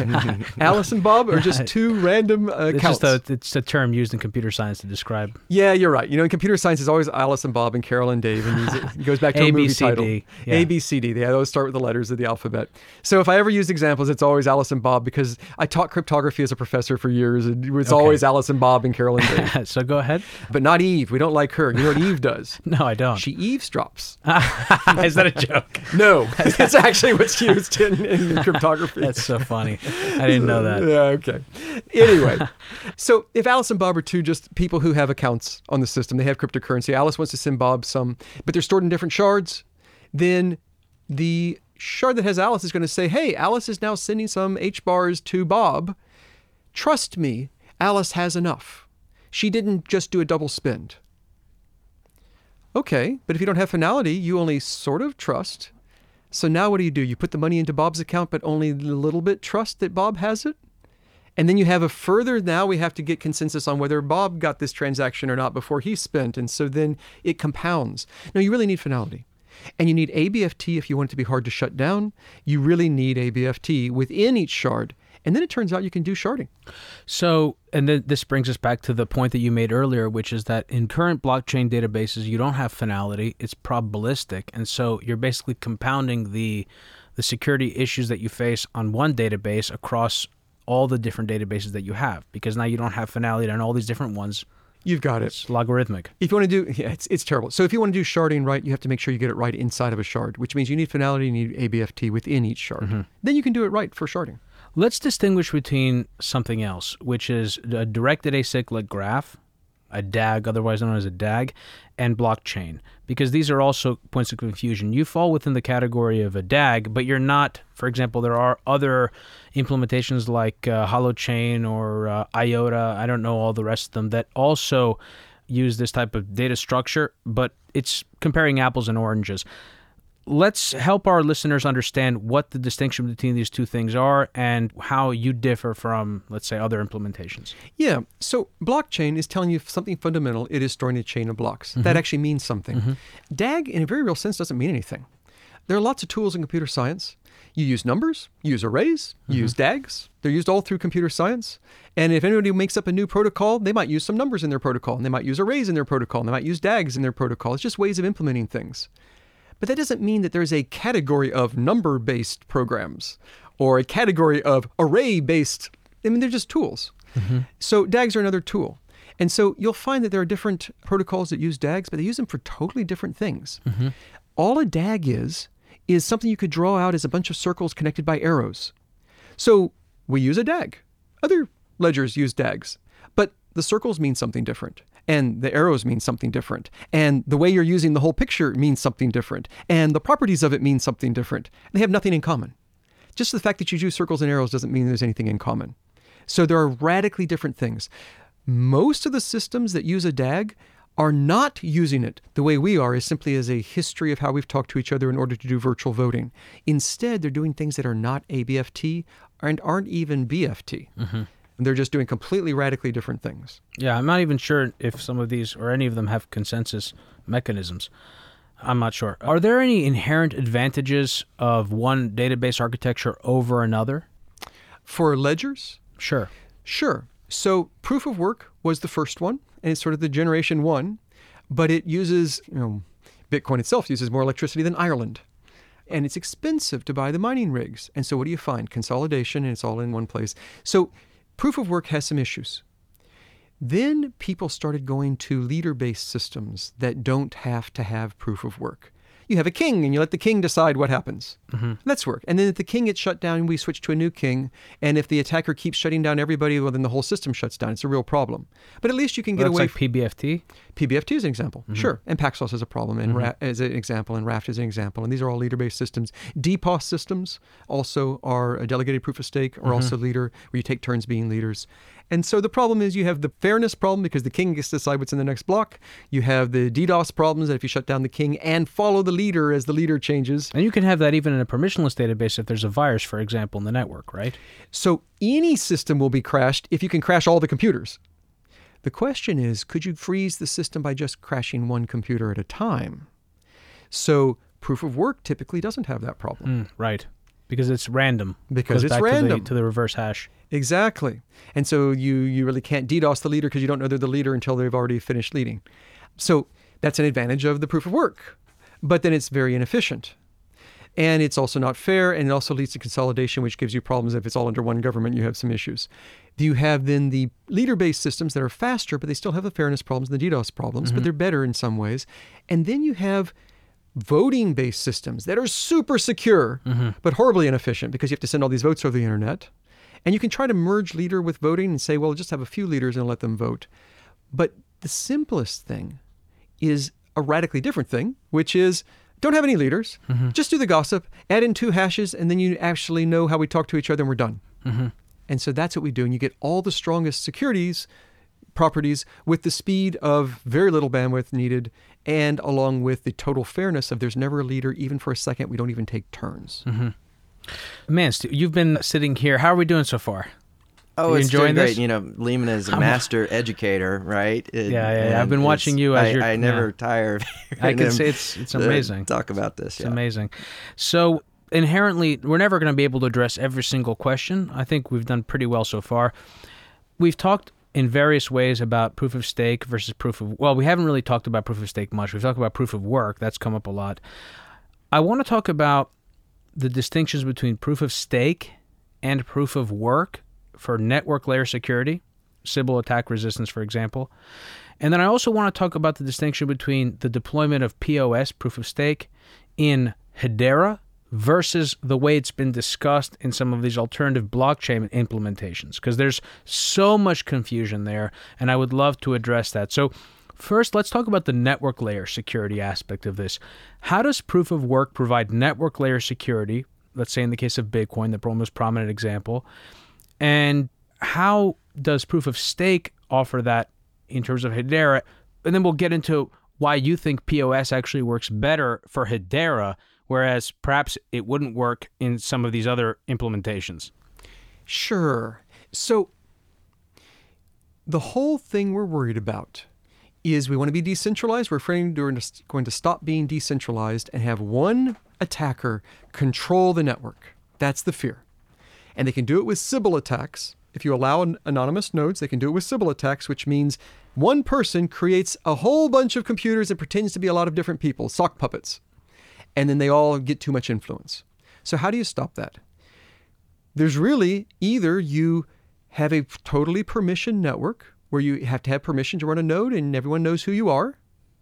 Alice and Bob are just two random uh, it's counts. Just a, it's a term used in computer science to describe. Yeah, you're right. You know, in computer science, it's always Alice and Bob and Carol and Dave. And it goes back to a, a movie B, C, title. D, yeah. A, B, C, D. They always start with the letters of the alphabet. So if I ever use examples, it's always Alice and Bob because I taught cryptography as a professor for years. And it's Okay. always Alice and Bob and Carol and Dave. So go ahead. But not Eve. We don't like her. You know what Eve does? No, I don't. She eavesdrops. Is that a joke? No, that's actually what's used in, in cryptography. That's so funny. I didn't know that. Yeah, okay. Anyway, so if Alice and Bob are two just people who have accounts on the system, they have cryptocurrency, Alice wants to send Bob some, but they're stored in different shards, then the shard that has Alice is going to say, hey, Alice is now sending some H bars to Bob. Trust me, Alice has enough. She didn't just do a double spend. Okay, but if you don't have finality, you only sort of trust. So now what do you do? You put the money into Bob's account, but only a little bit trust that Bob has it? And then you have a further, now we have to get consensus on whether Bob got this transaction or not before he spent. And so then it compounds. No, you really need finality. And you need A B F T if you want it to be hard to shut down. You really need A B F T within each shard. And then it turns out you can do sharding. So, and then this brings us back to the point that you made earlier, which is that in current blockchain databases, you don't have finality. It's probabilistic. And so you're basically compounding the the security issues that you face on one database across all the different databases that you have, because now you don't have finality on all these different ones. You've got it. It's logarithmic. If you want to do, yeah, it's, it's terrible. So if you want to do sharding right, you have to make sure you get it right inside of a shard, which means you need finality, you need A B F T within each shard. Mm-hmm. Then you can do it right for sharding. Let's distinguish between something else, which is a directed acyclic graph, a D A G, otherwise known as a D A G, and blockchain, because these are also points of confusion. You fall within the category of a D A G, but you're not. For example, there are other implementations like uh, Holochain or uh, IOTA, I don't know all the rest of them, that also use this type of data structure, but it's comparing apples and oranges. Let's help our listeners understand what the distinction between these two things are and how you differ from, let's say, other implementations. Yeah. So blockchain is telling you something fundamental. It is storing a chain of blocks. Mm-hmm. That actually means something. Mm-hmm. D A G, in a very real sense, doesn't mean anything. There are lots of tools in computer science. You use numbers, you use arrays, you mm-hmm. use D A Gs. They're used all through computer science. And if anybody makes up a new protocol, they might use some numbers in their protocol, and they might use arrays in their protocol, and they might use D A Gs in their protocol. It's just ways of implementing things. But that doesn't mean that there's a category of number-based programs or a category of array-based. I mean, they're just tools. Mm-hmm. So D A Gs are another tool. And so you'll find that there are different protocols that use D A Gs, but they use them for totally different things. Mm-hmm. All a D A G is, is something you could draw out as a bunch of circles connected by arrows. So we use a D A G. Other ledgers use D A Gs. But the circles mean something different. And the arrows mean something different. And the way you're using the whole picture means something different. And the properties of it mean something different. They have nothing in common. Just the fact that you use circles and arrows doesn't mean there's anything in common. So there are radically different things. Most of the systems that use a D A G are not using it the way we are, is simply as a history of how we've talked to each other in order to do virtual voting. Instead, they're doing things that are not A B F T and aren't even B F T. Mm-hmm. They're just doing completely radically different things. Yeah, I'm not even sure if some of these or any of them have consensus mechanisms. I'm not sure. Are there any inherent advantages of one database architecture over another? For ledgers? Sure. Sure. So proof of work was the first one, and it's sort of the generation one, but it uses, you know, Bitcoin itself uses more electricity than Ireland. And it's expensive to buy the mining rigs. And so what do you find? Consolidation, and it's all in one place. So proof of work has some issues. Then people started going to leader-based systems that don't have to have proof of work. You have a king, and you let the king decide what happens. Mm-hmm. That's work. And then if the king gets shut down, we switch to a new king. And if the attacker keeps shutting down everybody, well, then the whole system shuts down. It's a real problem. But at least you can get well, away. That's like P B F T? P B F T is an example. Mm-hmm. Sure. And Paxos is a problem, and mm-hmm. Ra- as an example, and Raft is an example. And these are all leader-based systems. D P O S systems also are a delegated proof of stake, or mm-hmm. also leader, where you take turns being leaders. And so the problem is you have the fairness problem because the king gets to decide what's in the next block. You have the DDoS problems that if you shut down the king and follow the leader as the leader changes. And you can have that even in a permissionless database if there's a virus, for example, in the network, right? So any system will be crashed if you can crash all the computers. The question is, could you freeze the system by just crashing one computer at a time? So proof of work typically doesn't have that problem. Mm, right. Because it's random. Because Goes it's back random. To the, to the reverse hash. Exactly. And so you, you really can't DDoS the leader because you don't know they're the leader until they've already finished leading. So that's an advantage of the proof of work. But then it's very inefficient. And it's also not fair, and it also leads to consolidation, which gives you problems. If it's all under one government, you have some issues. You have then the leader-based systems that are faster, but they still have the fairness problems and the DDoS problems, mm-hmm. but they're better in some ways. And then you have voting-based systems that are super secure, mm-hmm. but horribly inefficient because you have to send all these votes over the internet. And you can try to merge leader with voting and say, well, just have a few leaders and let them vote. But the simplest thing is a radically different thing, which is don't have any leaders. Mm-hmm. Just do the gossip, add in two hashes, and then you actually know how we talk to each other and we're done. Mm-hmm. And so that's what we do. And you get all the strongest securities properties with the speed of very little bandwidth needed, and along with the total fairness of there's never a leader, even for a second. We don't even take turns. Mm-hmm. Man, Stu, you've been sitting here. How are we doing so far? Oh, it's enjoying doing great. this? You know, Lehman is a master educator, right? It, yeah, yeah, yeah. I've been watching you as I, you're... I never yeah. tire of I can say it's it's amazing. Talk about this, It's yeah. amazing. So inherently, we're never going to be able to address every single question. I think we've done pretty well so far. We've talked in various ways about proof of stake versus proof of... Well, we haven't really talked about proof of stake much. We've talked about proof of work. That's come up a lot. I want to talk about the distinctions between proof of stake and proof of work for network layer security, Sybil attack resistance, for example. And then I also want to talk about the distinction between the deployment of P O S, proof of stake, in Hedera versus the way it's been discussed in some of these alternative blockchain implementations? Because there's so much confusion there, and I would love to address that. So first, let's talk about the network layer security aspect of this. How does proof of work provide network layer security, let's say in the case of Bitcoin, the most prominent example, and how does proof of stake offer that in terms of Hedera? And then we'll get into why you think P O S actually works better for Hedera, whereas perhaps it wouldn't work in some of these other implementations. Sure. So the whole thing we're worried about is we want to be decentralized. We're afraid we're going to stop being decentralized and have one attacker control the network. That's the fear. And they can do it with Sybil attacks. If you allow an anonymous nodes, they can do it with Sybil attacks, which means one person creates a whole bunch of computers and pretends to be a lot of different people, sock puppets. And then they all get too much influence. So how do you stop that? There's really either you have a totally permissioned network where you have to have permission to run a node and everyone knows who you are,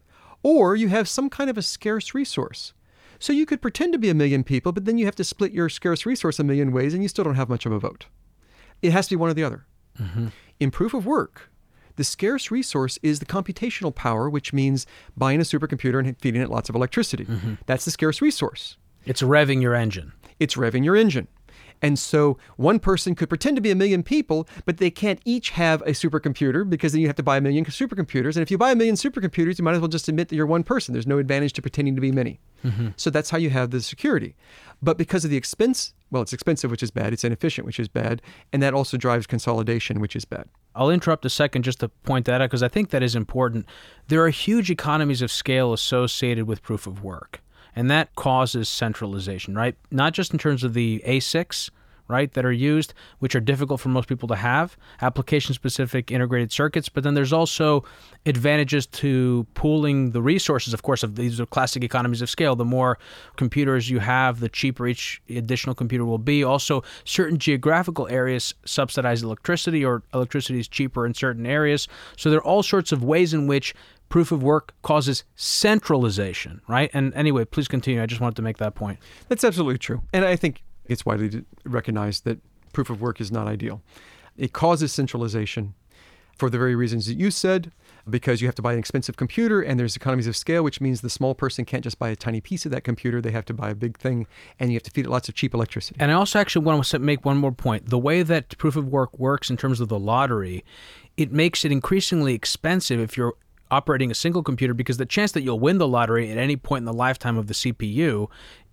or you have some kind of a scarce resource. So you could pretend to be a million people, but then you have to split your scarce resource a million ways and you still don't have much of a vote. It has to be one or the other. Mm-hmm. In proof of work, the scarce resource is the computational power, which means buying a supercomputer and feeding it lots of electricity. Mm-hmm. That's the scarce resource. It's revving your engine. It's revving your engine. And so one person could pretend to be a million people, but they can't each have a supercomputer because then you have to buy a million supercomputers. And if you buy a million supercomputers, you might as well just admit that you're one person. There's no advantage to pretending to be many. Mm-hmm. So that's how you have the security. But because of the expense, well, it's expensive, which is bad. It's inefficient, which is bad. And that also drives consolidation, which is bad. I'll interrupt a second just to point that out because I think that is important. There are huge economies of scale associated with proof of work. And that causes centralization, right? Not just in terms of the A SICs, right, that are used, which are difficult for most people to have, application-specific integrated circuits, but then there's also advantages to pooling the resources. Of course, of these are classic economies of scale. The more computers you have, the cheaper each additional computer will be. Also, certain geographical areas subsidize electricity, or electricity is cheaper in certain areas. So there are all sorts of ways in which proof of work causes centralization, right? And anyway, please continue. I just wanted to make that point. That's absolutely true. And I think it's widely recognized that proof of work is not ideal. It causes centralization for the very reasons that you said, because you have to buy an expensive computer and there's economies of scale, which means the small person can't just buy a tiny piece of that computer. They have to buy a big thing and you have to feed it lots of cheap electricity. And I also actually want to make one more point. The way that proof of work works in terms of the lottery, it makes it increasingly expensive if you're operating a single computer, because the chance that you'll win the lottery at any point in the lifetime of the C P U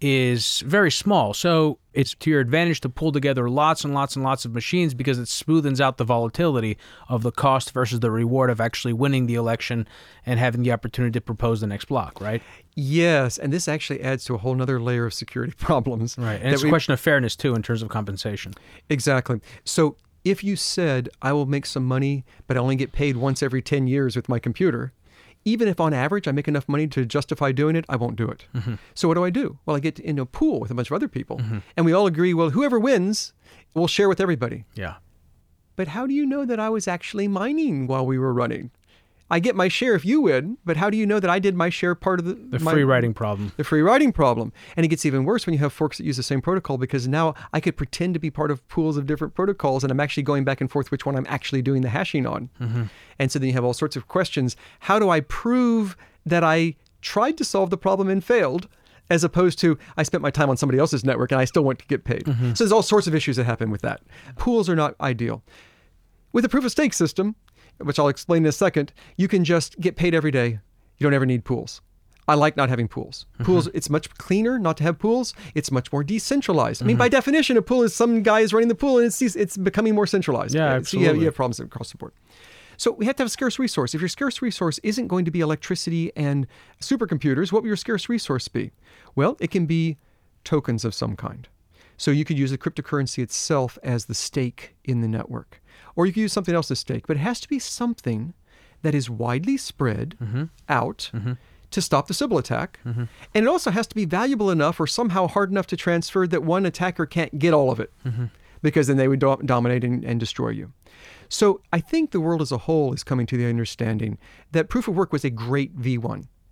is very small. So it's to your advantage to pull together lots and lots and lots of machines because it smoothens out the volatility of the cost versus the reward of actually winning the election and having the opportunity to propose the next block, right? Yes, and this actually adds to a whole other layer of security problems. Right, and it's we, a question of fairness, too, in terms of compensation. Exactly. So if you said, I will make some money, but I only get paid once every ten years with my computer, even if on average I make enough money to justify doing it, I won't do it. Mm-hmm. So what do I do? Well, I get in a pool with a bunch of other people, mm-hmm. and we all agree, well, whoever wins, we'll share with everybody. Yeah. But how do you know that I was actually mining while we were running? I get my share if you win, but how do you know that I did my share part of the... The my, free riding problem. The free riding problem. And it gets even worse when you have forks that use the same protocol, because now I could pretend to be part of pools of different protocols and I'm actually going back and forth which one I'm actually doing the hashing on. Mm-hmm. And so then you have all sorts of questions. How do I prove that I tried to solve the problem and failed, as opposed to I spent my time on somebody else's network and I still want to get paid? Mm-hmm. So there's all sorts of issues that happen with that. Pools are not ideal. With a proof of stake system, which I'll explain in a second, you can just get paid every day. You don't ever need pools. I like not having pools. Mm-hmm. Pools, it's much cleaner not to have pools. It's much more decentralized. I mean, mm-hmm. by definition, a pool is some guy is running the pool and it's it's becoming more centralized. Yeah, right? absolutely. So you have, you have problems across the board. So we have to have a scarce resource. If your scarce resource isn't going to be electricity and supercomputers, what will your scarce resource be? Well, it can be tokens of some kind. So you could use the cryptocurrency itself as the stake in the network. Or you could use something else as stake. But it has to be something that is widely spread mm-hmm. out mm-hmm. to stop the Sybil attack. Mm-hmm. And it also has to be valuable enough or somehow hard enough to transfer that one attacker can't get all of it. Mm-hmm. Because then they would do- dominate and, and destroy you. So I think the world as a whole is coming to the understanding that proof of work was a great V one.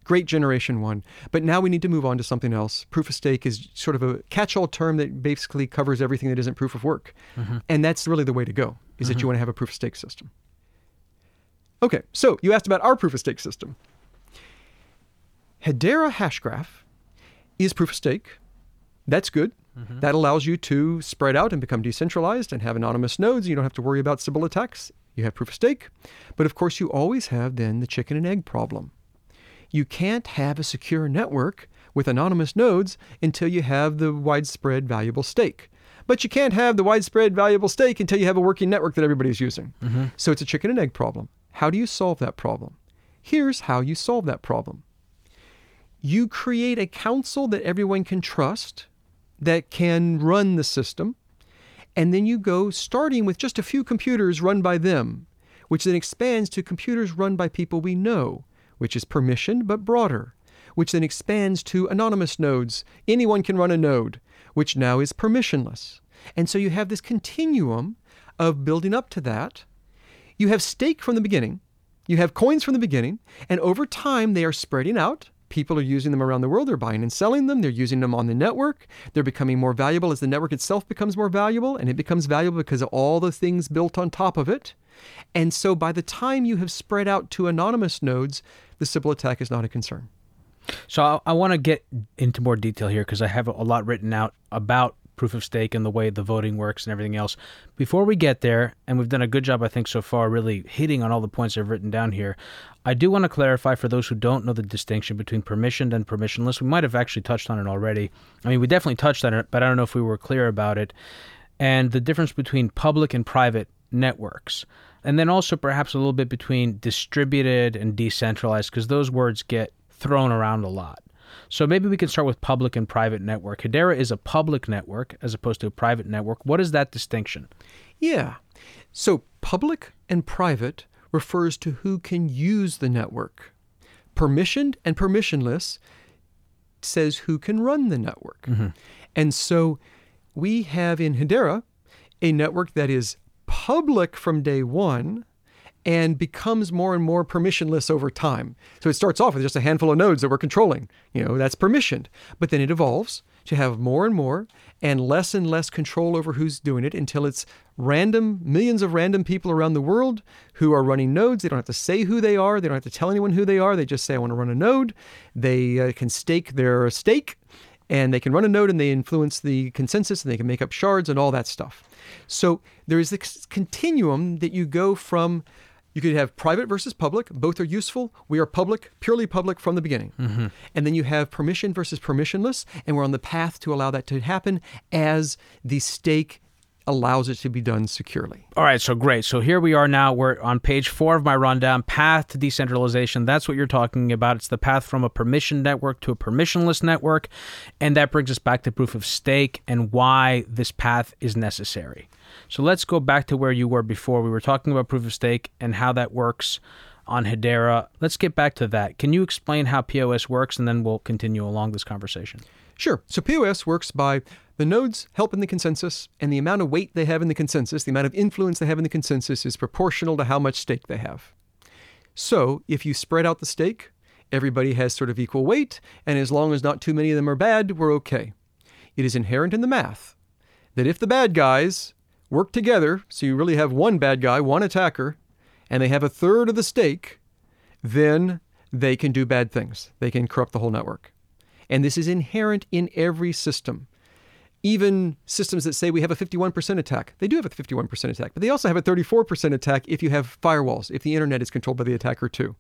Great generation one. But now we need to move on to something else. Proof of stake is sort of a catch-all term that basically covers everything that isn't proof of work. Mm-hmm. And that's really the way to go, is mm-hmm. that you want to have a proof of stake system. Okay, so you asked about our proof of stake system. Hedera Hashgraph is proof of stake. That's good. Mm-hmm. That allows you to spread out and become decentralized and have anonymous nodes. You don't have to worry about Sybil attacks. You have proof of stake. But of course, you always have then the chicken and egg problem. You can't have a secure network with anonymous nodes until you have the widespread valuable stake. But you can't have the widespread valuable stake until you have a working network that everybody's using. Mm-hmm. So it's a chicken and egg problem. How do you solve that problem? Here's how you solve that problem. You create a council that everyone can trust, that can run the system, and then you go starting with just a few computers run by them, which then expands to computers run by people we know, which is permissioned but broader, which then expands to anonymous nodes. Anyone can run a node, which now is permissionless. And so you have this continuum of building up to that. You have stake from the beginning. You have coins from the beginning. And over time, they are spreading out. People are using them around the world. They're buying and selling them. They're using them on the network. They're becoming more valuable as the network itself becomes more valuable. And it becomes valuable because of all the things built on top of it. And so by the time you have spread out to anonymous nodes, the Sybil attack is not a concern. So I, I want to get into more detail here because I have a lot written out about proof of stake and the way the voting works and everything else. Before we get there, and we've done a good job, I think, so far, really hitting on all the points I've written down here, I do want to clarify for those who don't know the distinction between permissioned and permissionless. We might have actually touched on it already. I mean, we definitely touched on it, but I don't know if we were clear about it. And the difference between public and private networks. And then also perhaps a little bit between distributed and decentralized, because those words get thrown around a lot. So maybe we can start with public and private network. Hedera is a public network as opposed to a private network. What is that distinction? Yeah. So public and private refers to who can use the network. Permissioned and permissionless says who can run the network. Mm-hmm. And so we have in Hedera a network that is public from day one and becomes more and more permissionless over time. So it starts off with just a handful of nodes that we're controlling. You know, that's permissioned. But then it evolves to have more and more and less and less control over who's doing it until it's random, millions of random people around the world who are running nodes. They don't have to say who they are. They don't have to tell anyone who they are. They just say, I want to run a node. They uh, can stake their stake, and they can run a node and they influence the consensus and they can make up shards and all that stuff. So there is this continuum that you go from. You could have private versus public. Both are useful. We are public, purely public from the beginning. Mm-hmm. And then you have permission versus permissionless, and we're on the path to allow that to happen as the stake allows it to be done securely. All right, so great. So here we are now. We're on page four of my rundown, path to decentralization. That's what you're talking about. It's the path from a permission network to a permissionless network. And that brings us back to proof of stake and why this path is necessary. So let's go back to where you were before. We were talking about proof of stake and how that works on Hedera. Let's get back to that. Can you explain how P O S works, and then we'll continue along this conversation? Sure. So P O S works by the nodes help in the consensus, and the amount of weight they have in the consensus, the amount of influence they have in the consensus is proportional to how much stake they have. So if you spread out the stake, everybody has sort of equal weight, and as long as not too many of them are bad, we're okay. It is inherent in the math that if the bad guys work together, so you really have one bad guy, one attacker, and they have a third of the stake, then they can do bad things. They can corrupt the whole network. And this is inherent in every system. Even systems that say we have a fifty-one percent attack, they do have a fifty-one percent attack, but they also have a thirty-four percent attack if you have firewalls, if the internet is controlled by the attacker too.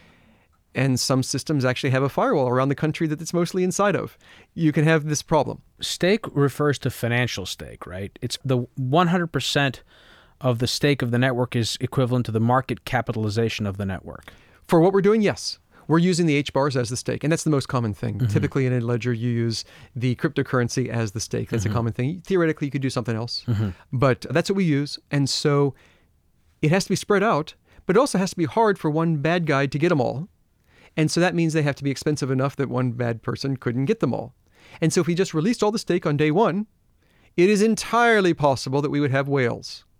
And some systems actually have a firewall around the country that it's mostly inside of. You can have this problem. Stake refers to financial stake, right? It's the one hundred percent of the stake of the network is equivalent to the market capitalization of the network. For what we're doing, yes. We're using the H bars as the stake, and that's the most common thing. Mm-hmm. Typically in a ledger, you use the cryptocurrency as the stake. That's mm-hmm. a common thing. Theoretically, you could do something else, mm-hmm. but that's what we use. And so it has to be spread out, but it also has to be hard for one bad guy to get them all. And so that means they have to be expensive enough that one bad person couldn't get them all. And so if we just released all the stake on day one, it is entirely possible that we would have whales.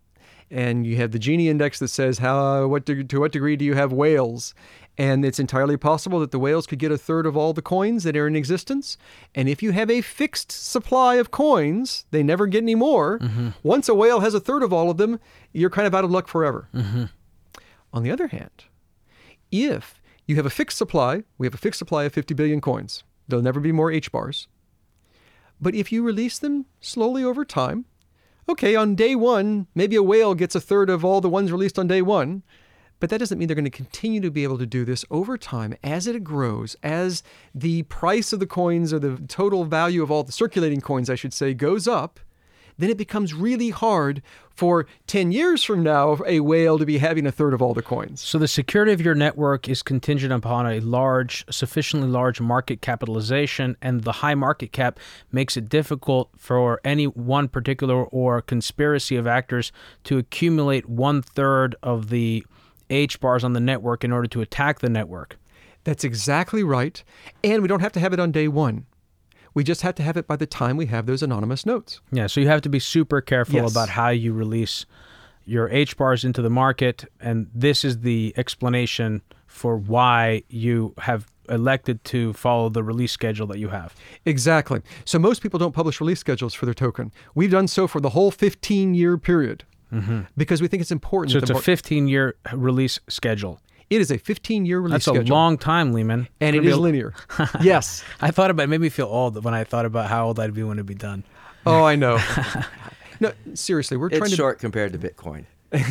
and you have the Gini index that says how what de- to what degree do you have whales, and it's entirely possible that the whales could get a third of all the coins that are in existence. And if you have a fixed supply of coins, they never get any more. Mm-hmm. Once a whale has a third of all of them, you're kind of out of luck forever. Mm-hmm. On the other hand, if you have a fixed supply, we have a fixed supply of fifty billion coins. There'll never be more H bars. But if you release them slowly over time, okay, on day one, maybe a whale gets a third of all the ones released on day one, but that doesn't mean they're going to continue to be able to do this over time as it grows, as the price of the coins or the total value of all the circulating coins, I should say, goes up. Then it becomes really hard for ten years from now a whale to be having a third of all the coins. So the security of your network is contingent upon a large, sufficiently large market capitalization, and the high market cap makes it difficult for any one particular or conspiracy of actors to accumulate one third of the H bars on the network in order to attack the network. That's exactly right. And we don't have to have it on day one. We just have to have it by the time we have those anonymous notes. Yeah, so you have to be super careful Yes. about how you release your H bars into the market, and this is the explanation for why you have elected to follow the release schedule that you have. Exactly. So most people don't publish release schedules for their token. We've done so for the whole fifteen-year period mm-hmm. because we think it's important. So that it's the a mar- fifteen-year release schedule. It is a fifteen-year release That's schedule. a long time, Lehman. And It's it gonna is be a- linear. Yes. I thought about it. It made me feel old when I thought about how old I'd be when it'd be done. Oh, I know. No, seriously, we're It's trying to... short compared to Bitcoin.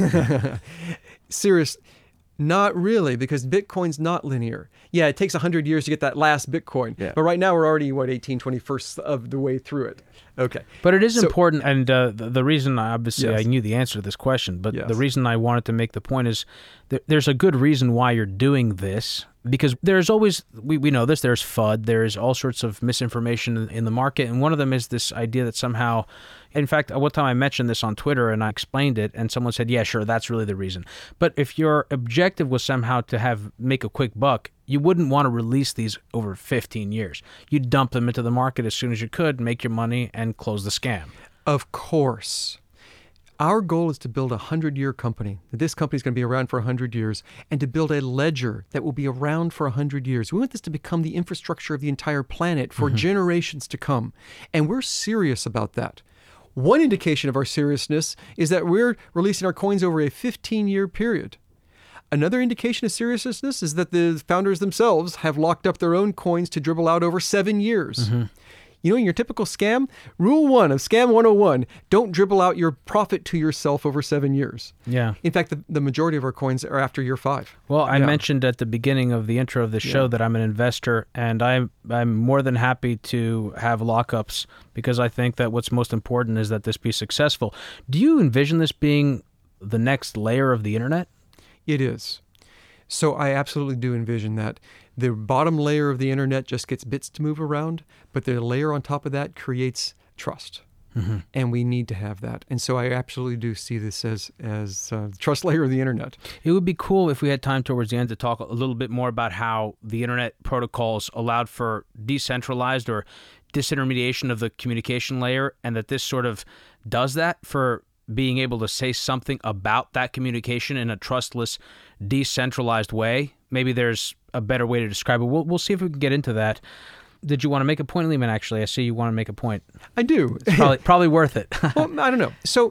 Serious. Not really, because Bitcoin's not linear. Yeah, it takes one hundred years to get that last Bitcoin. Yeah. But right now we're already, what, eighteen, twenty-first of the way through it. Okay. But it is So- important, and uh, the, the reason, obviously, Yes. I knew the answer to this question, but Yes. the reason I wanted to make the point is th- there's a good reason why you're doing this, because there's always, we, we know this, there's F U D, there's all sorts of misinformation in, in the market, and one of them is this idea that somehow, in fact, one time I mentioned this on Twitter, and I explained it, and someone said, yeah, sure, that's really the reason. But if your objective was somehow to have make a quick buck, you wouldn't want to release these over fifteen years. You'd dump them into the market as soon as you could, make your money, and close the scam. Of course. Our goal is to build a hundred-year company. This company is going to be around for a hundred years, and to build a ledger that will be around for a hundred years. We want this to become the infrastructure of the entire planet for mm-hmm. generations to come, and we're serious about that. One indication of our seriousness is that we're releasing our coins over a fifteen-year period. Another indication of seriousness is that the founders themselves have locked up their own coins to dribble out over seven years. Mm-hmm. You know, in your typical scam, rule one of Scam one oh one, don't dribble out your profit to yourself over seven years. Yeah. In fact, the, the majority of our coins are after year five. Well, I yeah. mentioned at the beginning of the intro of the show yeah. that I'm an investor, and I'm, I'm more than happy to have lockups because I think that what's most important is that this be successful. Do you envision this being the next layer of the internet? It is. So I absolutely do envision that. The bottom layer of the internet just gets bits to move around, but the layer on top of that creates trust. Mm-hmm. And we need to have that. And so I absolutely do see this as, as uh, the trust layer of the internet. It would be cool if we had time towards the end to talk a little bit more about how the internet protocols allowed for decentralized or disintermediation of the communication layer, and that this sort of does that for being able to say something about that communication in a trustless, decentralized way. Maybe there's a better way to describe it. We'll, we'll see if we can get into that. Did you want to make a point, Lehman, actually? I see you want to make a point. I do. It's probably, probably worth it. Well, I don't know. So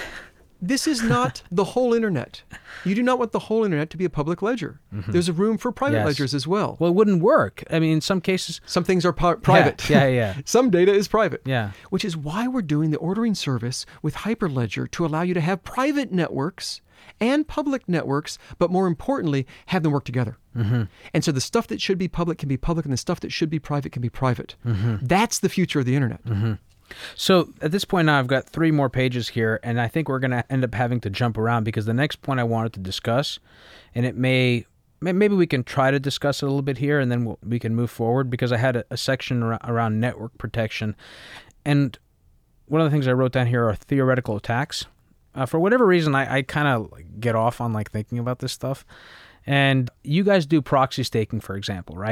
this is not the whole internet. You do not want the whole internet to be a public ledger. Mm-hmm. There's a room for private yes. ledgers as well. Well, it wouldn't work. I mean, in some cases... Some things are pi- private. Yeah, yeah, yeah. Some data is private. Yeah. Which is why we're doing the ordering service with Hyperledger to allow you to have private networks and public networks, but more importantly, have them work together. Mm-hmm. And so the stuff that should be public can be public, and the stuff that should be private can be private. Mm-hmm. That's the future of the internet. Mm-hmm. So at this point now, I've got three more pages here, and I think we're going to end up having to jump around because the next point I wanted to discuss, and it may, maybe we can try to discuss it a little bit here, and then we'll, we can move forward, because I had a, a section around, around network protection. And one of the things I wrote down here are theoretical attacks. Uh, for whatever reason, I, I kind of get off on like thinking about this stuff. And you guys do proxy staking, for example, right?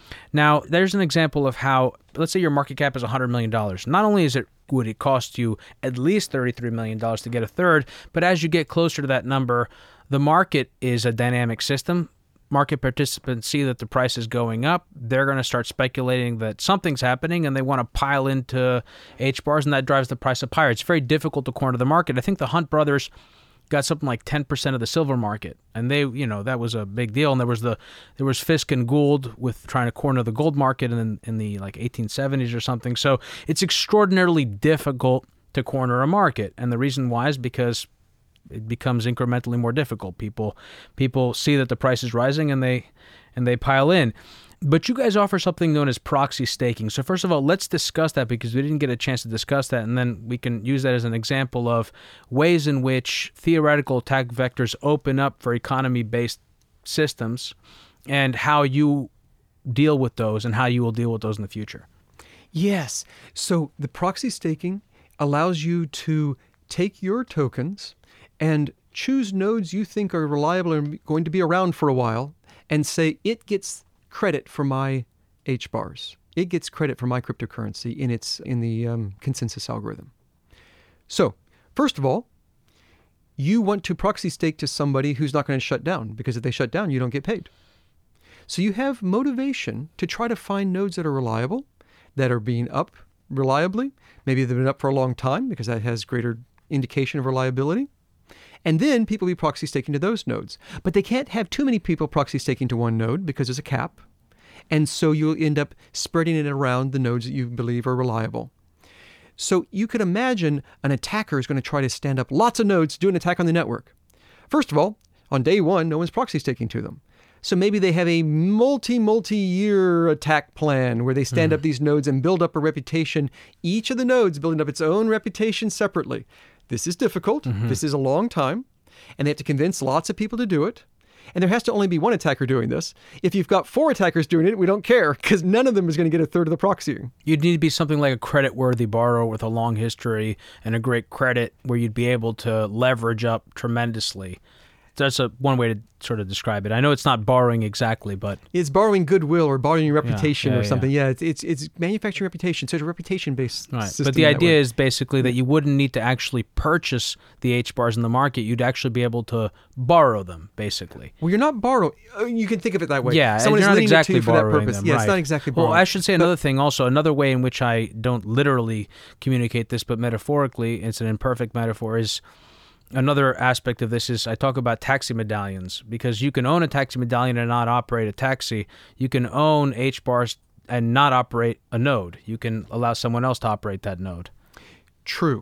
Now, there's an example of how, let's say your market cap is one hundred million dollars. Not only is it would it cost you at least thirty-three million dollars to get a third, but as you get closer to that number, the market is a dynamic system. Market participants see that the price is going up. They're going to start speculating that something's happening, and they want to pile into H bars, and that drives the price up higher. It's very difficult to corner the market. I think the Hunt brothers got something like ten percent of the silver market, and they, you know, that was a big deal. And there was the there was Fisk and Gould with trying to corner the gold market in in the like eighteen seventies or something. So it's extraordinarily difficult to corner a market, and the reason why is because it becomes incrementally more difficult. People people see that the price is rising, and they and they pile in. But you guys offer something known as proxy staking. So first of all, let's discuss that, because we didn't get a chance to discuss that, and then we can use that as an example of ways in which theoretical attack vectors open up for economy-based systems, and how you deal with those and how you will deal with those in the future. Yes. So the proxy staking allows you to take your tokens and choose nodes you think are reliable and going to be around for a while, and say it gets credit for my H bars. It gets credit for my cryptocurrency in its in the um, consensus algorithm. So, first of all, you want to proxy stake to somebody who's not going to shut down, because if they shut down, you don't get paid. So you have motivation to try to find nodes that are reliable, that are being up reliably. Maybe they've been up for a long time, because that has greater indication of reliability. And then people be proxy staking to those nodes. But they can't have too many people proxy staking to one node, because there's a cap. And so you'll end up spreading it around the nodes that you believe are reliable. So you could imagine an attacker is going to try to stand up lots of nodes to do an attack on the network. First of all, on day one, no one's proxy staking to them. So maybe they have a multi, multi-year attack plan where they stand mm. up these nodes and build up a reputation. Each of the nodes building up its own reputation separately. This is difficult. Mm-hmm. This is a long time. And they have to convince lots of people to do it. And there has to only be one attacker doing this. If you've got four attackers doing it, we don't care, because none of them is going to get a third of the proxying. You'd need to be something like a credit-worthy borrower with a long history and a great credit, where you'd be able to leverage up tremendously. That's a one way to sort of describe it. I know it's not borrowing exactly, but it's borrowing goodwill or borrowing your reputation yeah, yeah, or something. Yeah, yeah it's, it's it's manufacturing reputation. So it's a reputation-based right. system. But the idea way. is basically that you wouldn't need to actually purchase the H bars in the market. You'd actually be able to borrow them, basically. Well, you're not borrowing. You can think of it that way. Yeah, someone you're is not exactly it to you borrowing for that purpose. them. Yeah, right. it's not exactly borrowing. Well, I should say but, another thing also. Another way in which I don't literally communicate this, but metaphorically, it's an imperfect metaphor, is another aspect of this is I talk about taxi medallions, because you can own a taxi medallion and not operate a taxi. You can own H bars and not operate a node. You can allow someone else to operate that node. True.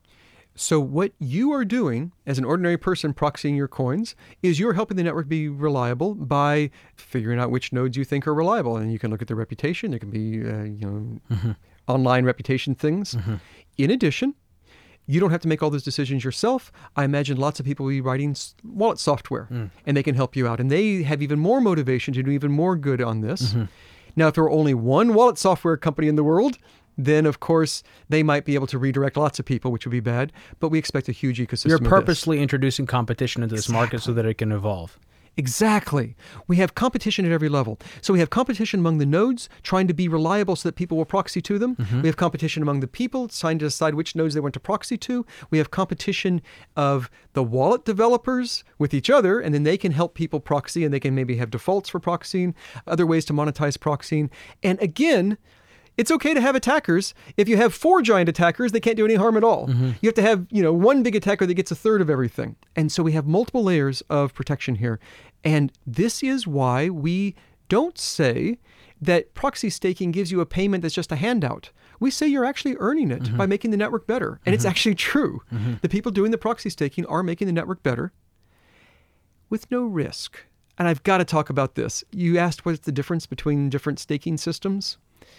So what you are doing as an ordinary person proxying your coins is you're helping the network be reliable by figuring out which nodes you think are reliable. And you can look at their reputation. There can be uh, you know mm-hmm. online reputation things. Mm-hmm. In addition, you don't have to make all those decisions yourself. I imagine lots of people will be writing wallet software, mm. and they can help you out. And they have even more motivation to do even more good on this. Mm-hmm. Now, if there were only one wallet software company in the world, then, of course, they might be able to redirect lots of people, which would be bad. But we expect a huge ecosystem. You're of purposely this. introducing competition into this Exactly. market so that it can evolve. Exactly. We have competition at every level. So we have competition among the nodes, trying to be reliable so that people will proxy to them. Mm-hmm. We have competition among the people, trying to decide which nodes they want to proxy to. We have competition of the wallet developers with each other, and then they can help people proxy, and they can maybe have defaults for proxying, other ways to monetize proxying. And again, it's okay to have attackers. If you have four giant attackers, they can't do any harm at all. Mm-hmm. You have to have, you know, one big attacker that gets a third of everything. And so we have multiple layers of protection here. And this is why we don't say that proxy staking gives you a payment that's just a handout. We say you're actually earning it mm-hmm. by making the network better. And mm-hmm. it's actually true. Mm-hmm. The people doing the proxy staking are making the network better with no risk. And I've got to talk about this. You asked what's the difference between different staking systems.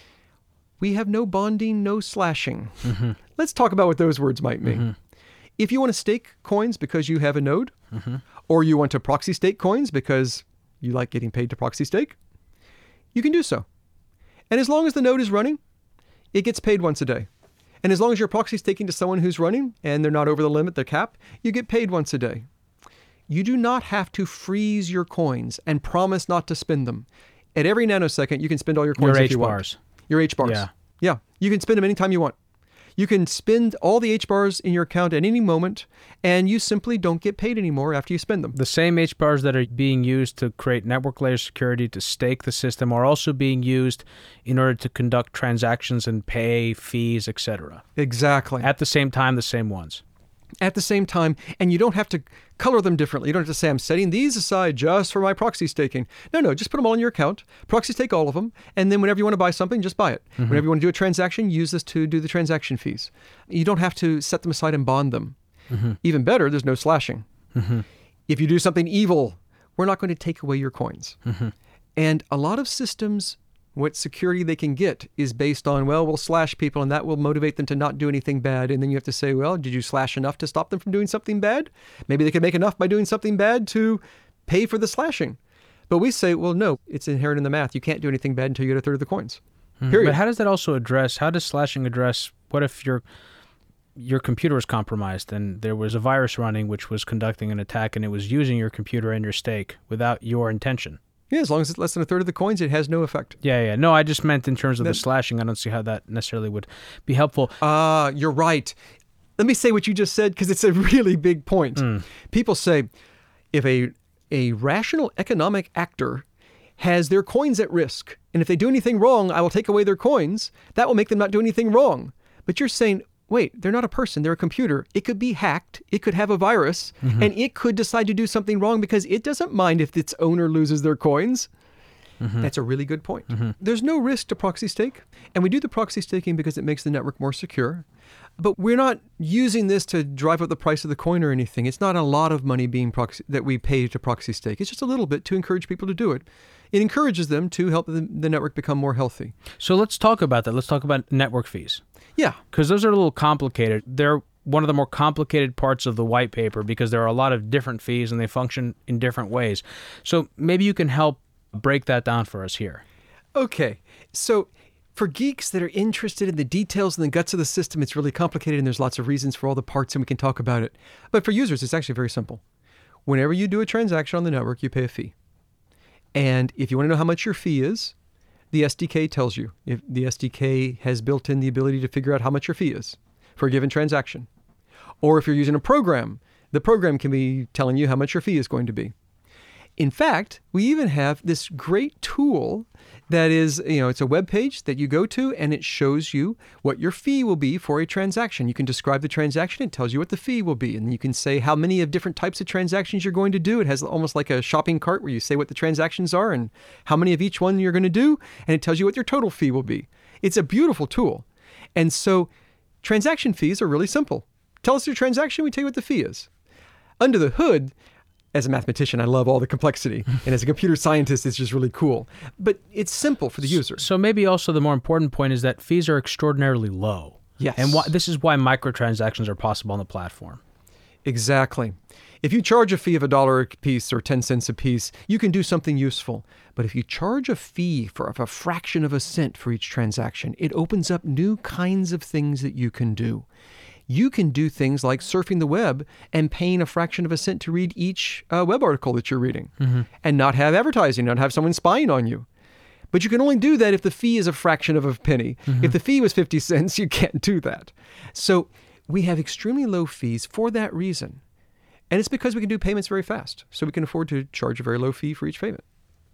We have no bonding, no slashing. Mm-hmm. Let's talk about what those words might mean. Mm-hmm. If you want to stake coins because you have a node, mm-hmm. or you want to proxy stake coins because you like getting paid to proxy stake, you can do so. And as long as the node is running, it gets paid once a day. And as long as you're proxy staking to someone who's running and they're not over the limit, the cap, you get paid once a day. You do not have to freeze your coins and promise not to spend them. At every nanosecond, you can spend all your coins Your if you H-bars. want. Your H-bars. Yeah. Yeah. You can spend them anytime you want. You can spend all the H-bars in your account at any moment, and you simply don't get paid anymore after you spend them. The same H-bars that are being used to create network layer security to stake the system are also being used in order to conduct transactions and pay fees, et cetera. Exactly. At the same time, the same ones. At the same time, and you don't have to color them differently. You don't have to say, I'm setting these aside just for my proxy staking. No, no, just put them all in your account, proxy stake all of them, and then whenever you want to buy something, just buy it. Mm-hmm. Whenever you want to do a transaction, use this to do the transaction fees. You don't have to set them aside and bond them. Mm-hmm. Even better, there's no slashing. Mm-hmm. If you do something evil, we're not going to take away your coins. Mm-hmm. And a lot of systems, what security they can get is based on, well, we'll slash people and that will motivate them to not do anything bad. And then you have to say, well, did you slash enough to stop them from doing something bad? Maybe they could make enough by doing something bad to pay for the slashing. But we say, well, no, it's inherent in the math. You can't do anything bad until you get a third of the coins. Mm-hmm. Period. But how does that also address, how does slashing address, what if your your computer was compromised and there was a virus running which was conducting an attack and it was using your computer and your stake without your intention? Yeah, as long as it's less than a third of the coins, it has no effect. Yeah, yeah. No, I just meant in terms of that, the slashing. I don't see how that necessarily would be helpful. Ah, uh, you're right. Let me say what you just said because it's a really big point. Mm. People say if a a rational economic actor has their coins at risk, and if they do anything wrong, I will take away their coins, that will make them not do anything wrong. But you're saying, wait, they're not a person, they're a computer. It could be hacked, it could have a virus, mm-hmm. and it could decide to do something wrong because it doesn't mind if its owner loses their coins. Mm-hmm. That's a really good point. Mm-hmm. There's no risk to proxy stake, and we do the proxy staking because it makes the network more secure. But we're not using this to drive up the price of the coin or anything. It's not a lot of money being proxy that we pay to proxy stake. It's just a little bit to encourage people to do it. It encourages them to help the, the network become more healthy. So let's talk about that. Let's talk about network fees. Yeah. Because those are a little complicated. They're one of the more complicated parts of the white paper because there are a lot of different fees and they function in different ways. So maybe you can help break that down for us here. Okay. So for geeks that are interested in the details and the guts of the system, it's really complicated and there's lots of reasons for all the parts and we can talk about it. But for users, it's actually very simple. Whenever you do a transaction on the network, you pay a fee. And if you want to know how much your fee is, the S D K tells you. If the S D K has built in the ability to figure out how much your fee is for a given transaction. Or if you're using a program, the program can be telling you how much your fee is going to be. In fact, we even have this great tool that is, you know, it's a web page that you go to and it shows you what your fee will be for a transaction. You can describe the transaction. It tells you what the fee will be. And you can say how many of different types of transactions you're going to do. It has almost like a shopping cart where you say what the transactions are and how many of each one you're going to do. And it tells you what your total fee will be. It's a beautiful tool. And so transaction fees are really simple. Tell us your transaction, we tell you what the fee is. Under the hood, as a mathematician, I love all the complexity. And as a computer scientist, it's just really cool. But it's simple for the user. So maybe also the more important point is that fees are extraordinarily low. Yes. And why, this is why microtransactions are possible on the platform. Exactly. If you charge a fee of a dollar a piece or ten cents a piece, you can do something useful. But if you charge a fee for a fraction of a cent for each transaction, it opens up new kinds of things that you can do. You can do things like surfing the web and paying a fraction of a cent to read each uh, web article that you're reading mm-hmm. and not have advertising, not have someone spying on you. But you can only do that if the fee is a fraction of a penny. Mm-hmm. If the fee was fifty cents, you can't do that. So we have extremely low fees for that reason. And it's because we can do payments very fast. So we can afford to charge a very low fee for each payment.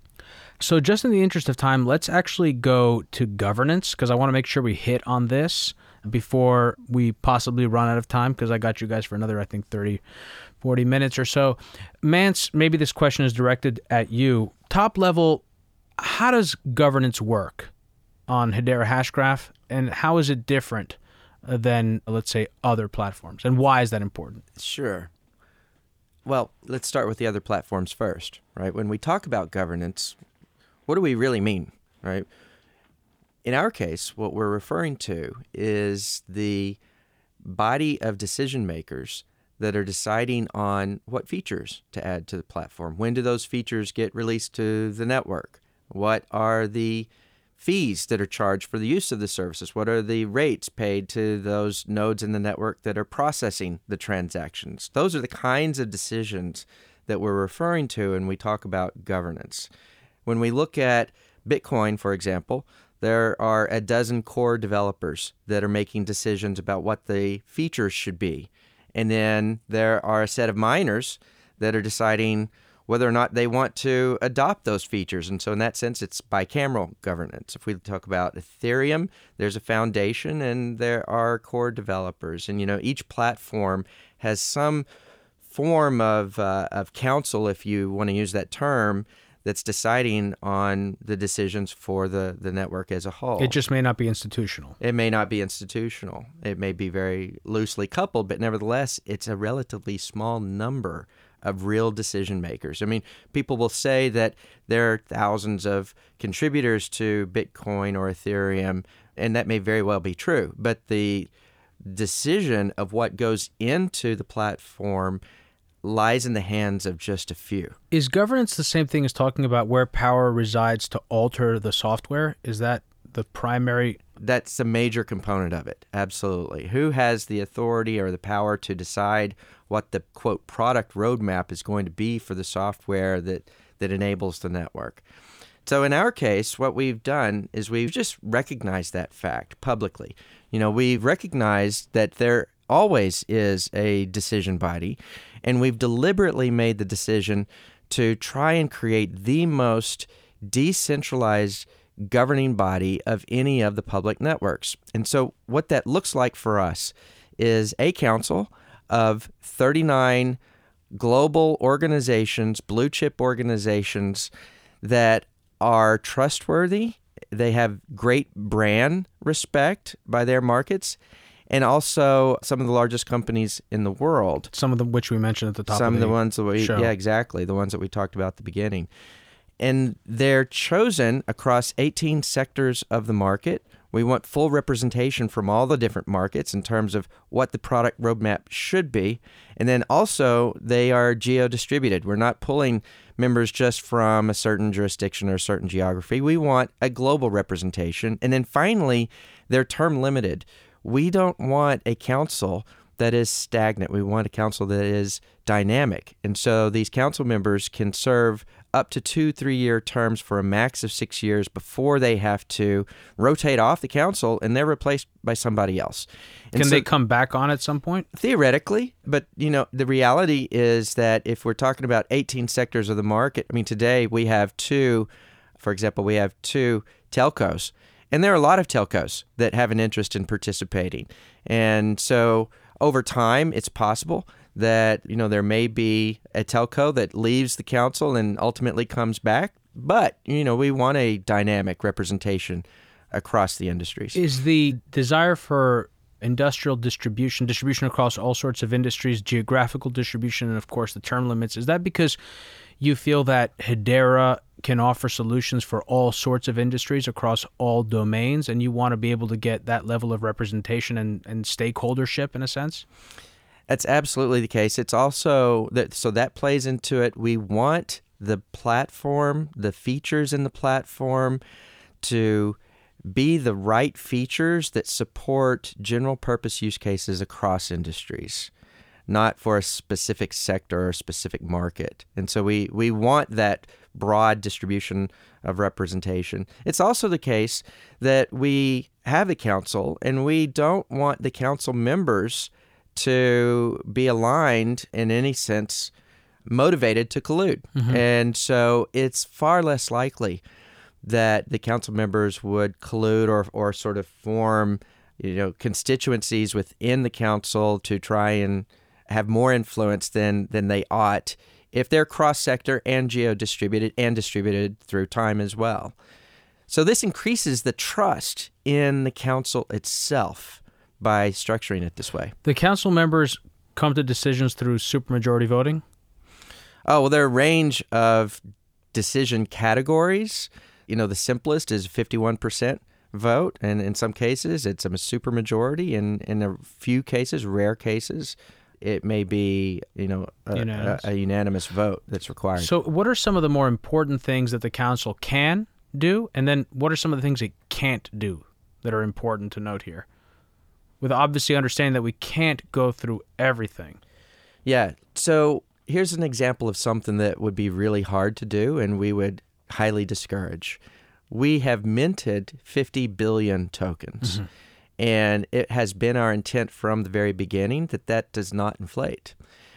So just in the interest of time, let's actually go to governance because I want to make sure we hit on this before we possibly run out of time because I got you guys for another, I think, thirty, forty minutes or so. Mance, maybe this question is directed at you. Top level, how does governance work on Hedera Hashgraph and how is it different than, let's say, other platforms? And why is that important? Sure. Well, let's start with the other platforms first, right? When we talk about governance, what do we really mean, right? In our case, what we're referring to is the body of decision makers that are deciding on what features to add to the platform. When do those features get released to the network? What are the fees that are charged for the use of the services? What are the rates paid to those nodes in the network that are processing the transactions? Those are the kinds of decisions that we're referring to when we talk about governance. When we look at Bitcoin, for example, there are a dozen core developers that are making decisions about what the features should be. And then there are a set of miners that are deciding whether or not they want to adopt those features. And so in that sense, it's bicameral governance. If we talk about Ethereum, there's a foundation and there are core developers. And, you know, each platform has some form of uh, of council, if you want to use that term, that's deciding on the decisions for the, the network as a whole. It just may not be institutional. It may not be institutional. It may be very loosely coupled, but nevertheless, it's a relatively small number of real decision makers. I mean, people will say that there are thousands of contributors to Bitcoin or Ethereum, and that may very well be true, but the decision of what goes into the platform lies in the hands of just a few. Is governance the same thing as talking about where power resides to alter the software? Is that the primary? That's a major component of it, absolutely. Who has the authority or the power to decide what the, quote, product roadmap is going to be for the software that, that enables the network? So in our case, what we've done is we've just recognized that fact publicly. You know, we've recognized that there always is a decision body, and we've deliberately made the decision to try and create the most decentralized governing body of any of the public networks. And so what that looks like for us is a council of thirty-nine global organizations, blue chip organizations that are trustworthy. They have great brand respect by their markets, and also some of the largest companies in the world. Some of them which we mentioned at the top some of the of the ones that we, show. Yeah, exactly. The ones that we talked about at the beginning. And they're chosen across eighteen sectors of the market. We want full representation from all the different markets in terms of what the product roadmap should be. And then also they are geo-distributed. We're not pulling members just from a certain jurisdiction or a certain geography. We want a global representation. And then finally, they're term limited. We don't want a council that is stagnant. We want a council that is dynamic. And so these council members can serve up to two, three-year terms for a max of six years before they have to rotate off the council and they're replaced by somebody else. And Can so, they come back on at some point? Theoretically, but you know, the reality is that if we're talking about eighteen sectors of the market, I mean, today we have two, for example, we have two telcos, and there are a lot of telcos that have an interest in participating. And so over time, it's possible that, you know, there may be a telco that leaves the council and ultimately comes back. But, you know, we want a dynamic representation across the industries. Is the desire for industrial distribution, distribution across all sorts of industries, geographical distribution, and of course the term limits, is that because you feel that Hedera can offer solutions for all sorts of industries across all domains, and you want to be able to get that level of representation and, and stakeholdership in a sense? That's absolutely the case. It's also that, so that plays into it. We want the platform, the features in the platform to be the right features that support general purpose use cases across industries, not for a specific sector or a specific market. And so we, we want that broad distribution of representation. It's also the case that we have a council and we don't want the council members to be aligned in any sense, motivated to collude. Mm-hmm. And so it's far less likely that the council members would collude or or sort of form, you know, constituencies within the council to try and have more influence than than they ought if they're cross-sector and geo-distributed and distributed through time as well. So this increases the trust in the council itself by structuring it this way. The council members come to decisions through supermajority voting? Oh, well, there are a range of decision categories. You know, the simplest is fifty-one percent vote, and in some cases, it's a supermajority. In, in a few cases, rare cases, it may be, you know, a unanimous. A, a unanimous vote that's required. So what are some of the more important things that the council can do, and then what are some of the things it can't do that are important to note here? With obviously understanding that we can't go through everything. Yeah. So here's an example of something that would be really hard to do and we would highly discourage. we have minted fifty billion tokens. Mm-hmm. And it has been our intent from the very beginning that that does not inflate.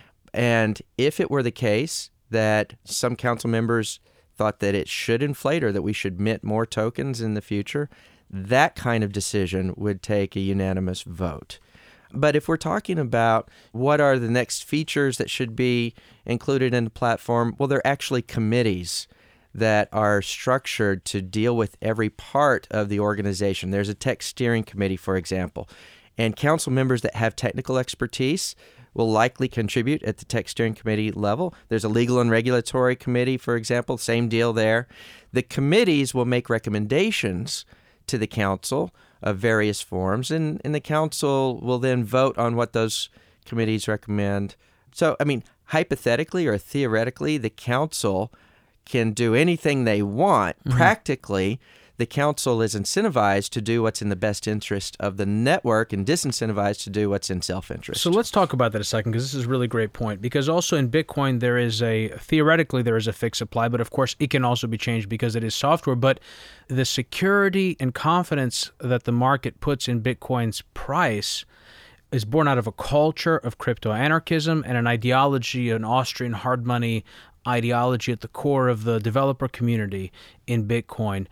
And if it were the case that some council members thought that it should inflate or that we should mint more tokens in the future, that kind of decision would take a unanimous vote. But if we're talking about what are the next features that should be included in the platform, well, they're actually committees that are structured to deal with every part of the organization. There's a tech steering committee, for example, and council members that have technical expertise will likely contribute at the tech steering committee level. There's a legal and regulatory committee, for example, same deal there. The committees will make recommendations to the council of various forms, and, and the council will then vote on what those committees recommend. So, I mean, hypothetically or theoretically, the council can do anything they want. Mm-hmm. Practically, the council is incentivized to do what's in the best interest of the network and disincentivized to do what's in self-interest. So let's talk about that a second, because this is a really great point. Because also in Bitcoin, there is a, theoretically, there is a fixed supply, but of course it can also be changed because it is software. But the security and confidence that the market puts in Bitcoin's price is born out of a culture of crypto anarchism and an ideology, an Austrian hard money ideology at the core of the developer community in Bitcoin.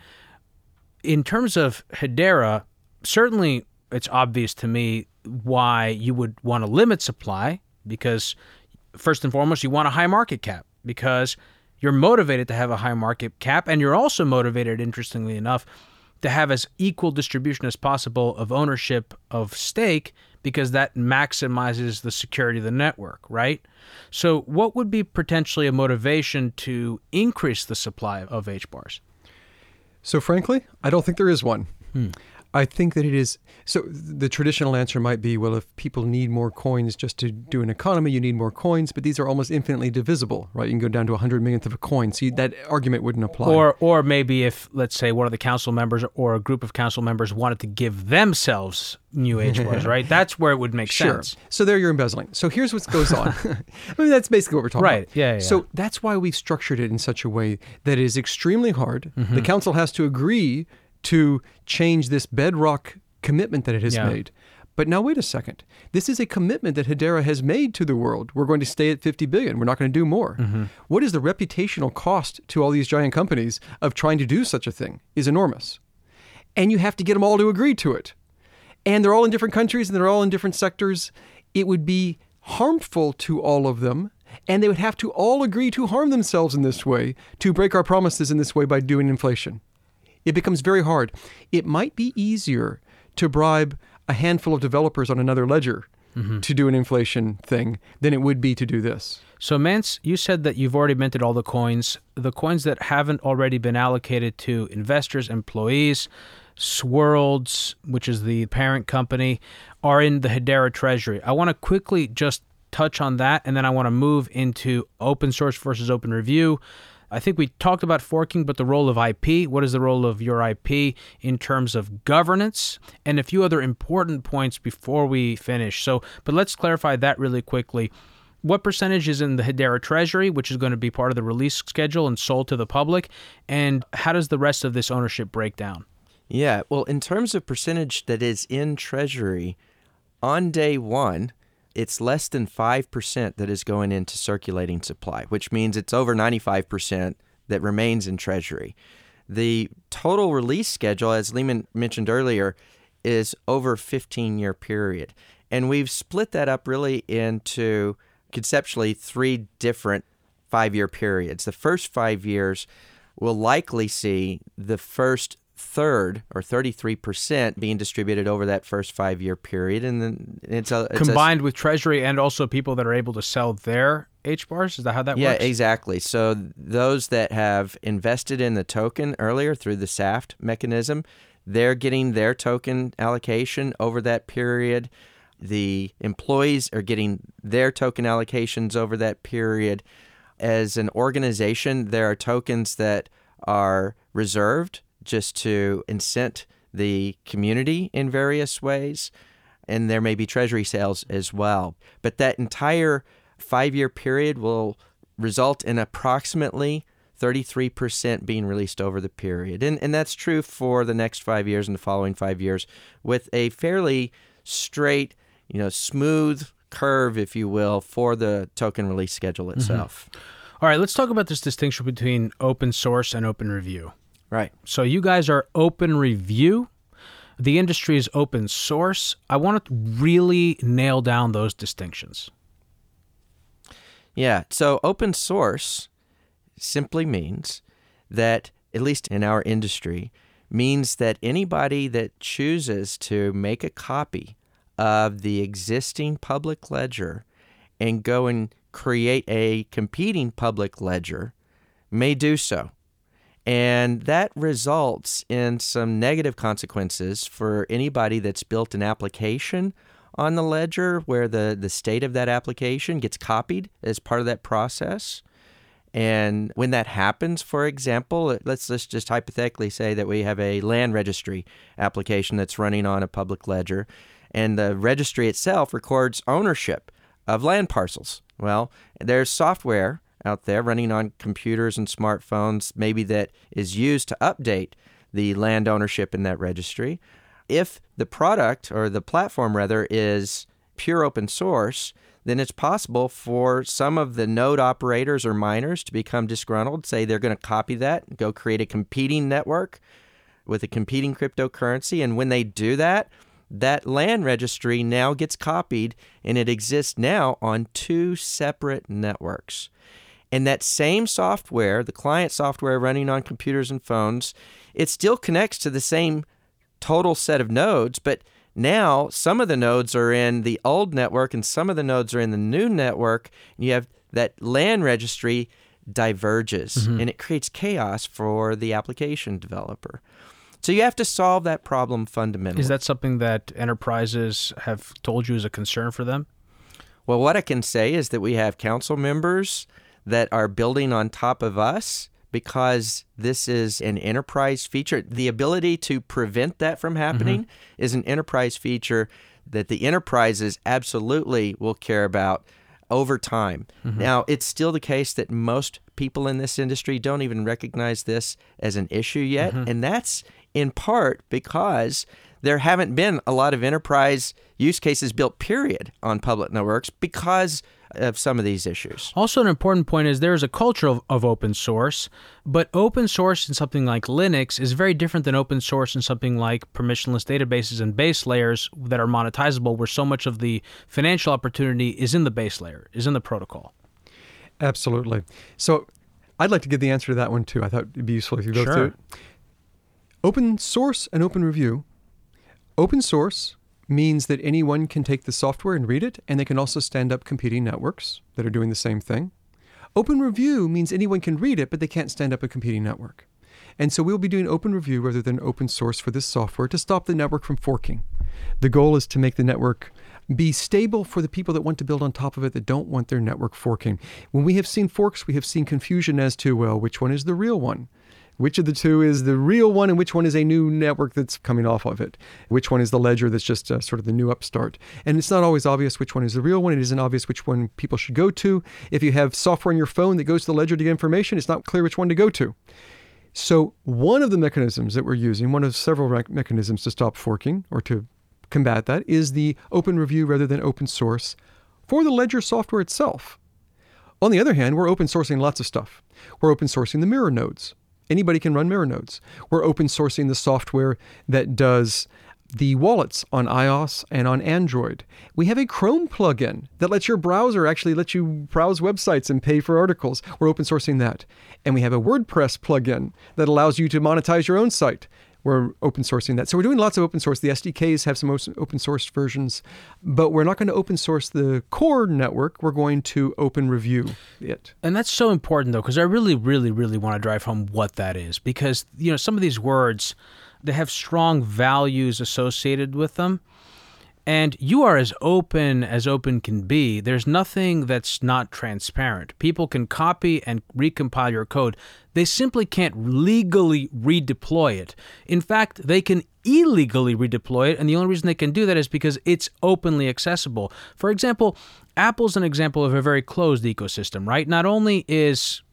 In terms of Hedera, certainly it's obvious to me why you would want to limit supply, because first and foremost, you want a high market cap because you're motivated to have a high market cap, and you're also motivated, interestingly enough, to have as equal distribution as possible of ownership of stake, because that maximizes the security of the network, right? So what would be potentially a motivation to increase the supply of H bars? So frankly, I don't think there is one. Hmm. I think that it is, so the traditional answer might be, well, if people need more coins just to do an economy, you need more coins, but these are almost infinitely divisible, right? You can go down to a hundred millionth of a coin, so you, that argument wouldn't apply. Or or maybe if, let's say, one of the council members or a group of council members wanted to give themselves new H bars, right? That's where it would make sure. sense. So there you're embezzling. So here's what goes on. I mean, that's basically what we're talking right. about. Yeah, yeah. So that's why we've structured it in such a way that it is extremely hard. Mm-hmm. The council has to agree to change this bedrock commitment that it has yeah. made. But now wait a second. This is a commitment that Hedera has made to the world. We're going to stay at fifty billion. We're not going to do more. Mm-hmm. What is the reputational cost to all these giant companies of trying to do such a thing is enormous. And you have to get them all to agree to it. And they're all in different countries and they're all in different sectors. It would be harmful to all of them, and they would have to all agree to harm themselves in this way, to break our promises in this way by doing inflation. It becomes very hard. It might be easier to bribe a handful of developers on another ledger mm-hmm. to do an inflation thing than it would be to do this. So, Mance, you said that you've already minted all the coins. The coins that haven't already been allocated to investors, employees, Swirlds, which is the parent company, are in the Hedera treasury. I want to quickly just touch on that, and then I want to move into open source versus open review. I think we talked about forking, but the role of I P, what is the role of your I P in terms of governance, and a few other important points before we finish. So, but let's clarify that really quickly. What percentage is in the Hedera treasury, which is going to be part of the release schedule and sold to the public, and how does the rest of this ownership break down? Yeah, well, in terms of percentage that is in treasury, on day one, it's less than five percent that is going into circulating supply, which means it's over ninety-five percent that remains in treasury. The total release schedule, as Leemon mentioned earlier, is over a fifteen-year period. And we've split that up really into conceptually three different five-year periods. The first five years will likely see the first third or thirty-three percent being distributed over that first five-year period. And then it's a... It's Combined a, with treasury and also people that are able to sell their H bars? Is that how that yeah, works? Yeah, exactly. So those that have invested in the token earlier through the S A F T mechanism, they're getting their token allocation over that period. The employees are getting their token allocations over that period. As an organization, there are tokens that are reserved just to incent the community in various ways, and there may be treasury sales as well. But that entire five-year period will result in approximately thirty-three percent being released over the period. And, and that's true for the next five years and the following five years with a fairly straight, you know, smooth curve, if you will, for the token release schedule itself. Mm-hmm. All right, let's talk about this distinction between open source and open review. Right. So you guys are open review. The industry is open source. I want to really nail down those distinctions. Yeah. So open source simply means that, at least in our industry, means that anybody that chooses to make a copy of the existing public ledger and go and create a competing public ledger may do so. And that results in some negative consequences for anybody that's built an application on the ledger where the, the state of that application gets copied as part of that process. And when that happens, for example, let's, let's just hypothetically say that we have a land registry application that's running on a public ledger, and the registry itself records ownership of land parcels. Well, there's software out there running on computers and smartphones, maybe that is used to update the land ownership in that registry. If the product, or the platform rather, is pure open source, then it's possible for some of the node operators or miners to become disgruntled, say they're going to copy that, go create a competing network with a competing cryptocurrency, and when they do that, that land registry now gets copied, and it exists now on two separate networks. And that same software, the client software running on computers and phones, it still connects to the same total set of nodes, but now some of the nodes are in the old network and some of the nodes are in the new network, and you have that land registry diverges, mm-hmm. and it creates chaos for the application developer. So you have to solve that problem fundamentally. Is that something that enterprises have told you is a concern for them? Well, what I can say is that we have council members that are building on top of us because this is an enterprise feature. The ability to prevent that from happening mm-hmm. is an enterprise feature that the enterprises absolutely will care about over time. Mm-hmm. Now, it's still the case that most people in this industry don't even recognize this as an issue yet, mm-hmm. and that's in part because there haven't been a lot of enterprise use cases built, period, on public networks because of some of these issues. Also, an important point is there is a culture of, of open source, but open source in something like Linux is very different than open source in something like permissionless databases and base layers that are monetizable, where so much of the financial opportunity is in the base layer, is in the protocol. Absolutely. So I'd like to give the answer to that one, too. I thought it'd be useful if you go sure. through it. Open source and open review. Open source means that anyone can take the software and read it, and they can also stand up competing networks that are doing the same thing. Open review means anyone can read it, but they can't stand up a competing network. And so we'll be doing open review rather than open source for this software to stop the network from forking. The goal is to make the network be stable for the people that want to build on top of it, that don't want their network forking. When we have seen forks, we have seen confusion as to, well, which one is the real one? Which of the two is the real one, and which one is a new network that's coming off of it? Which one is the ledger that's just uh, sort of the new upstart? And it's not always obvious which one is the real one. It isn't obvious which one people should go to. If you have software on your phone that goes to the ledger to get information, it's not clear which one to go to. So one of the mechanisms that we're using, one of several rec- mechanisms to stop forking or to combat that, is the open review rather than open source for the ledger software itself. On the other hand, we're open sourcing lots of stuff. We're open sourcing the mirror nodes. Anybody can run mirror nodes. We're open sourcing the software that does the wallets on iOS and on Android. We have a Chrome plugin that lets your browser actually let you browse websites and pay for articles. We're open sourcing that. And we have a WordPress plugin that allows you to monetize your own site. We're open sourcing that. So we're doing lots of open source. The S D Ks have some open source versions, but we're not going to open source the core network. We're going to open review it. And that's so important, though, because I really, really, really want to drive home what that is. Because, you know, some of these words, they have strong values associated with them. And you are as open as open can be. There's nothing that's not transparent. People can copy and recompile your code. They simply can't legally redeploy it. In fact, they can illegally redeploy it, and the only reason they can do that is because it's openly accessible. For example, Apple's an example of a very closed ecosystem, right? Not only is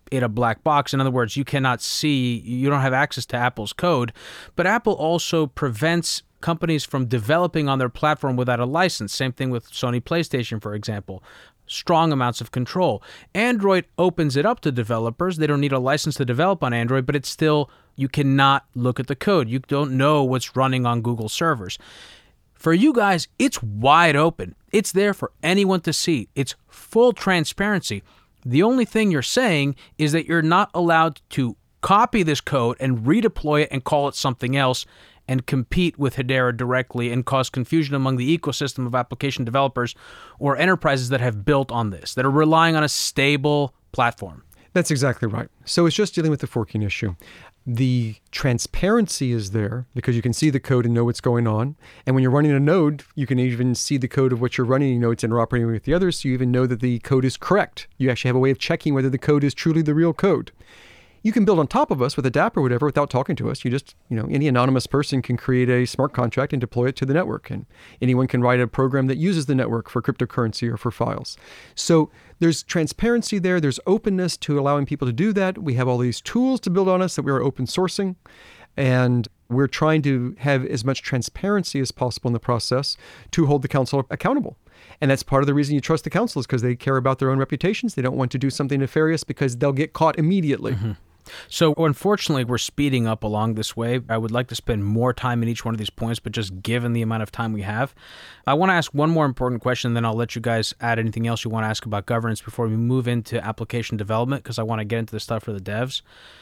in a black box. In other words, you cannot see, you don't have access to Apple's code. But Apple also prevents companies from developing on their platform without a license. Same thing with Sony PlayStation, for example. Strong amounts of control. Android opens it up to developers. They don't need a license to develop on Android, but it's still, you cannot look at the code. You don't know what's running on Google servers. For you guys, it's wide open. It's there for anyone to see. It's full transparency. The only thing you're saying is that you're not allowed to copy this code and redeploy it and call it something else and compete with Hedera directly and cause confusion among the ecosystem of application developers or enterprises that have built on this, that are relying on a stable platform. That's exactly right. So it's just dealing with the forking issue. The transparency is there because you can see the code and know what's going on. And when you're running a node, you can even see the code of what you're running. You know it's interoperating with the others, so you even know that the code is correct. You actually have a way of checking whether the code is truly the real code. You can build on top of us with a dApp or whatever without talking to us. You just, you know, any anonymous person can create a smart contract and deploy it to the network. And anyone can write a program that uses the network for cryptocurrency or for files. So there's transparency there. There's openness to allowing people to do that. We have all these tools to build on us that we are open sourcing. And we're trying to have as much transparency as possible in the process to hold the council accountable. And that's part of the reason you trust the council is because they care about their own reputations. They don't want to do something nefarious because they'll get caught immediately. Mm-hmm. So unfortunately, we're speeding up along this way. I would like to spend more time in each one of these points, but just given the amount of time we have, I want to ask one more important question, then I'll let you guys add anything else you want to ask about governance before we move into application development, because I want to get into the stuff for the devs.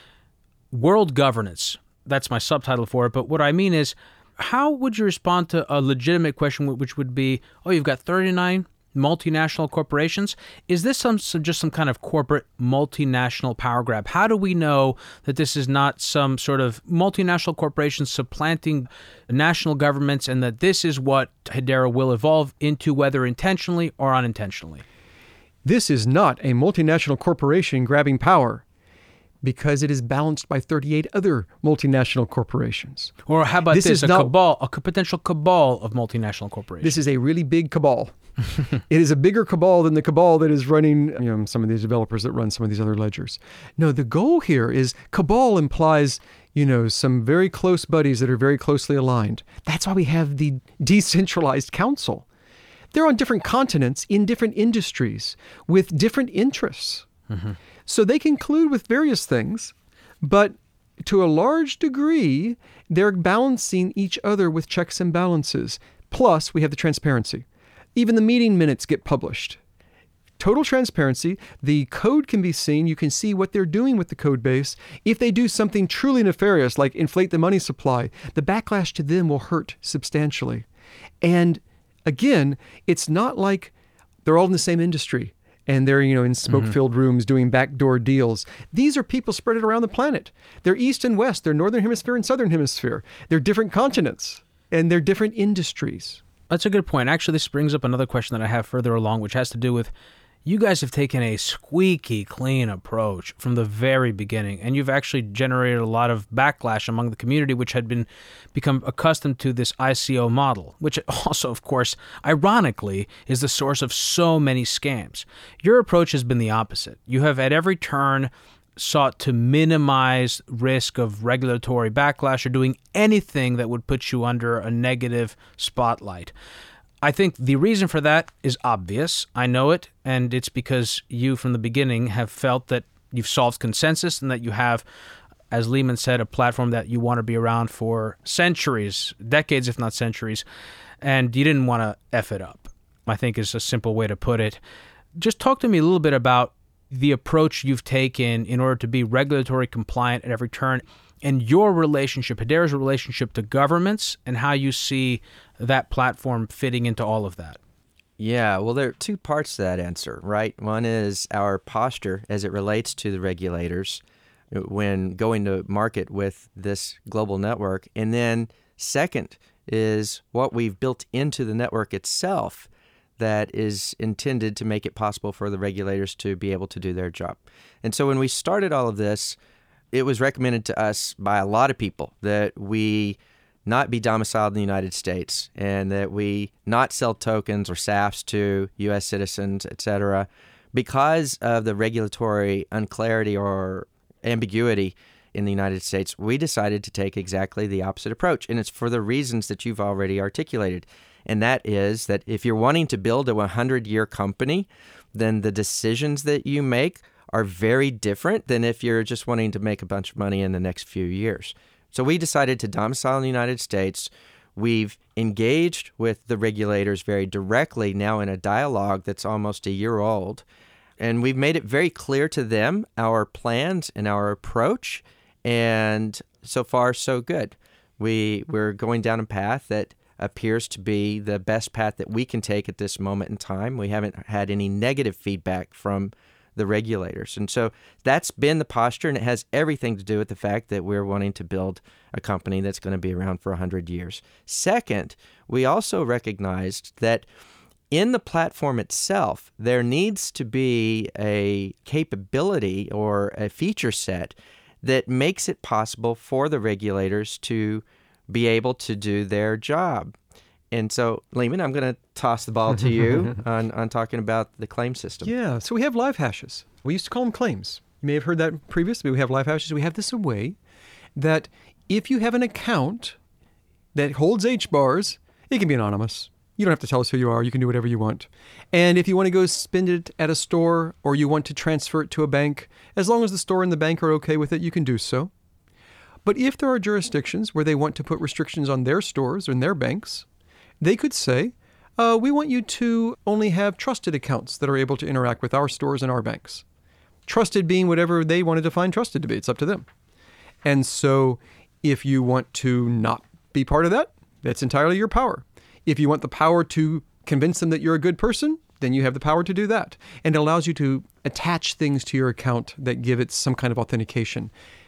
World governance, that's my subtitle for it, but what I mean is, how would you respond to a legitimate question, which would be, oh, you've got thirty-nine multinational corporations? Is this some, some just some kind of corporate multinational power grab? How do we know that this is not some sort of multinational corporations supplanting national governments and that this is what Hedera will evolve into, whether intentionally or unintentionally? This is not a multinational corporation grabbing power, because it is balanced by thirty-eight other multinational corporations. Or how about this? this, Is a not, cabal, a potential cabal of multinational corporations? This is a really big cabal. It is a bigger cabal than the cabal that is running, you know, some of these developers that run some of these other ledgers. No, the goal here is cabal implies, you know, some very close buddies that are very closely aligned. That's why we have the decentralized council. They're on different continents in different industries with different interests. Mm-hmm. So they can collude with various things, but to a large degree, they're balancing each other with checks and balances. Plus, we have the transparency. Even the meeting minutes get published. Total transparency. The code can be seen. You can see what they're doing with the code base. If they do something truly nefarious, like inflate the money supply, the backlash to them will hurt substantially. And again, it's not like they're all in the same industry and they're, you know, in smoke-filled mm-hmm. rooms doing backdoor deals. These are people spread around the planet. They're east and west. They're northern hemisphere and southern hemisphere. They're different continents and they're different industries. That's a good point. Actually, this brings up another question that I have further along, which has to do with you guys have taken a squeaky clean approach from the very beginning, and you've actually generated a lot of backlash among the community, which had been become accustomed to this I C O model, which also, of course, ironically, is the source of so many scams. Your approach has been the opposite. You have at every turn sought to minimize risk of regulatory backlash or doing anything that would put you under a negative spotlight. I think the reason for that is obvious. I know it, and it's because you from the beginning have felt that you've solved consensus and that you have, as Leemon said, a platform that you want to be around for centuries, decades if not centuries, and you didn't want to F it up, I think is a simple way to put it. Just talk to me a little bit about the approach you've taken in order to be regulatory compliant at every turn and your relationship, Hedera's relationship to governments, and how you see that platform fitting into all of that. Yeah, well, there are two parts to that answer, right? One is our posture as it relates to the regulators when going to market with this global network. And then second is what we've built into the network itself that is intended to make it possible for the regulators to be able to do their job. And so when we started all of this, it was recommended to us by a lot of people that we not be domiciled in the United States and that we not sell tokens or S A Fs to U S citizens, et cetera, because of the regulatory unclarity or ambiguity in the United States, we decided to take exactly the opposite approach. And it's for the reasons that you've already articulated. And that is that if you're wanting to build a hundred-year company, then the decisions that you make are very different than if you're just wanting to make a bunch of money in the next few years. So we decided to domicile in the United States. We've engaged with the regulators very directly now in a dialogue that's almost a year old. And we've made it very clear to them our plans and our approach. And so far, so good. We, we're going down a path that appears to be the best path that we can take at this moment in time. We haven't had any negative feedback from the regulators. And so that's been the posture, and it has everything to do with the fact that we're wanting to build a company that's going to be around for one hundred years. Second, we also recognized that in the platform itself, there needs to be a capability or a feature set that makes it possible for the regulators to be able to do their job. And so, Leeman, I'm going to toss the ball to you on, on talking about the claim system. Yeah, so we have live hashes. We used to call them claims. You may have heard that previously. We have live hashes. We have this a way that if you have an account that holds H bars, it can be anonymous. You don't have to tell us who you are. You can do whatever you want. And if you want to go spend it at a store or you want to transfer it to a bank, as long as the store and the bank are okay with it, you can do so. But if there are jurisdictions where they want to put restrictions on their stores and their banks, they could say, uh, we want you to only have trusted accounts that are able to interact with our stores and our banks. Trusted being whatever they want to define trusted to be. It's up to them. And so if you want to not be part of that, that's entirely your power. If you want the power to convince them that you're a good person, then you have the power to do that. And it allows you to attach things to your account that give it some kind of authentication.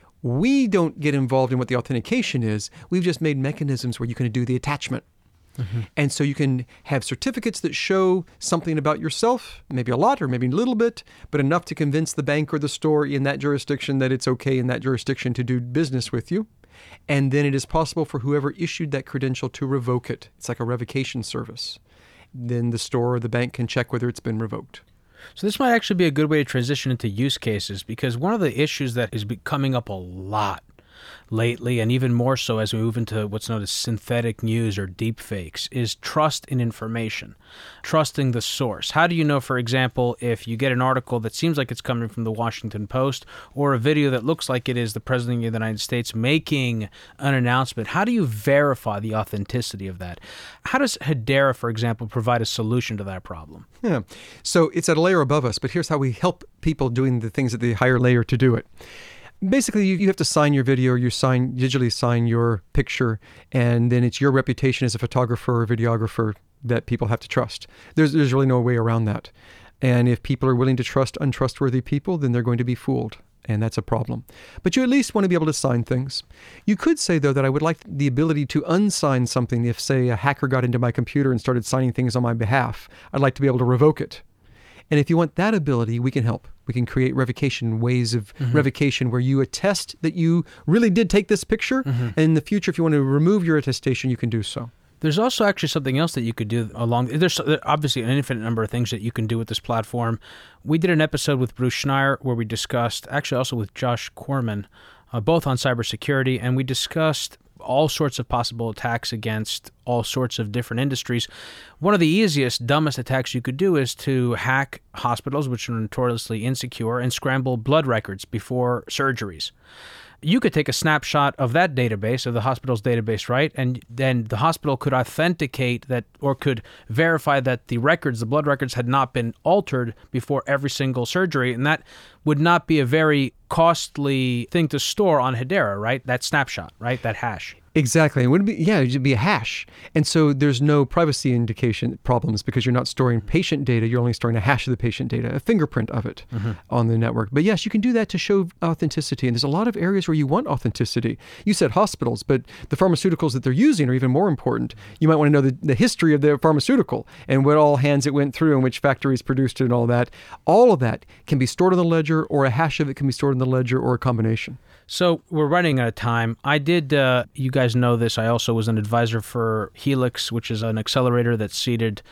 We don't get involved in what the authentication is. We've just made mechanisms where you can do the attachment. Mm-hmm. And so you can have certificates that show something about yourself, maybe a lot or maybe a little bit, but enough to convince the bank or the store in that jurisdiction that it's okay in that jurisdiction to do business with you. And then it is possible for whoever issued that credential to revoke it. It's like a revocation service. Then the store or the bank can check whether it's been revoked. So this might actually be a good way to transition into use cases, because one of the issues that is coming up a lot lately, and even more so as we move into what's known as synthetic news or deep fakes, is trust in information, trusting the source. How do you know, for example, if you get an article that seems like it's coming from the Washington Post or a video that looks like it is the President of the United States making an announcement, how do you verify the authenticity of that? How does Hedera, for example, provide a solution to that problem? Yeah. So it's at a layer above us, but here's how we help people doing the things at the higher layer to do it. Basically, you, you have to sign your video, or you sign digitally sign your picture, and then it's your reputation as a photographer or videographer that people have to trust. There's there's really no way around that. And if people are willing to trust untrustworthy people, then they're going to be fooled, and that's a problem. But you at least want to be able to sign things. You could say, though, that I would like the ability to unsign something if, say, a hacker got into my computer and started signing things on my behalf. I'd like to be able to revoke it. And if you want that ability, we can help. We can create revocation, ways of mm-hmm. revocation where you attest that you really did take this picture. Mm-hmm. And in the future, if you want to remove your attestation, you can do so. There's also actually something else that you could do along. There's obviously an infinite number of things that you can do with this platform. We did an episode with Bruce Schneier where we discussed, actually also with Josh Corman, uh, both on cybersecurity, and we discussed all sorts of possible attacks against all sorts of different industries. One of the easiest, dumbest attacks you could do is to hack hospitals, which are notoriously insecure, and scramble blood records before surgeries. You could take a snapshot of that database, of the hospital's database, right? And then the hospital could authenticate that, or could verify that the records, the blood records, had not been altered before every single surgery. And that would not be a very costly thing to store on Hedera, right? That snapshot, right? That hash. Exactly. It wouldn't be, yeah, it would be a hash. And so there's no privacy indication problems because you're not storing patient data. You're only storing a hash of the patient data, a fingerprint of it mm-hmm. on the network. But yes, you can do that to show authenticity. And there's a lot of areas where you want authenticity. You said hospitals, but the pharmaceuticals that they're using are even more important. You might want to know the, the history of their pharmaceutical and what all hands it went through and which factories produced it and all that. All of that can be stored in the ledger, or a hash of it can be stored in the ledger, or a combination. So we're running out of time. I did, uh, you guys know this, I also was an advisor for Helix, which is an accelerator that's seeded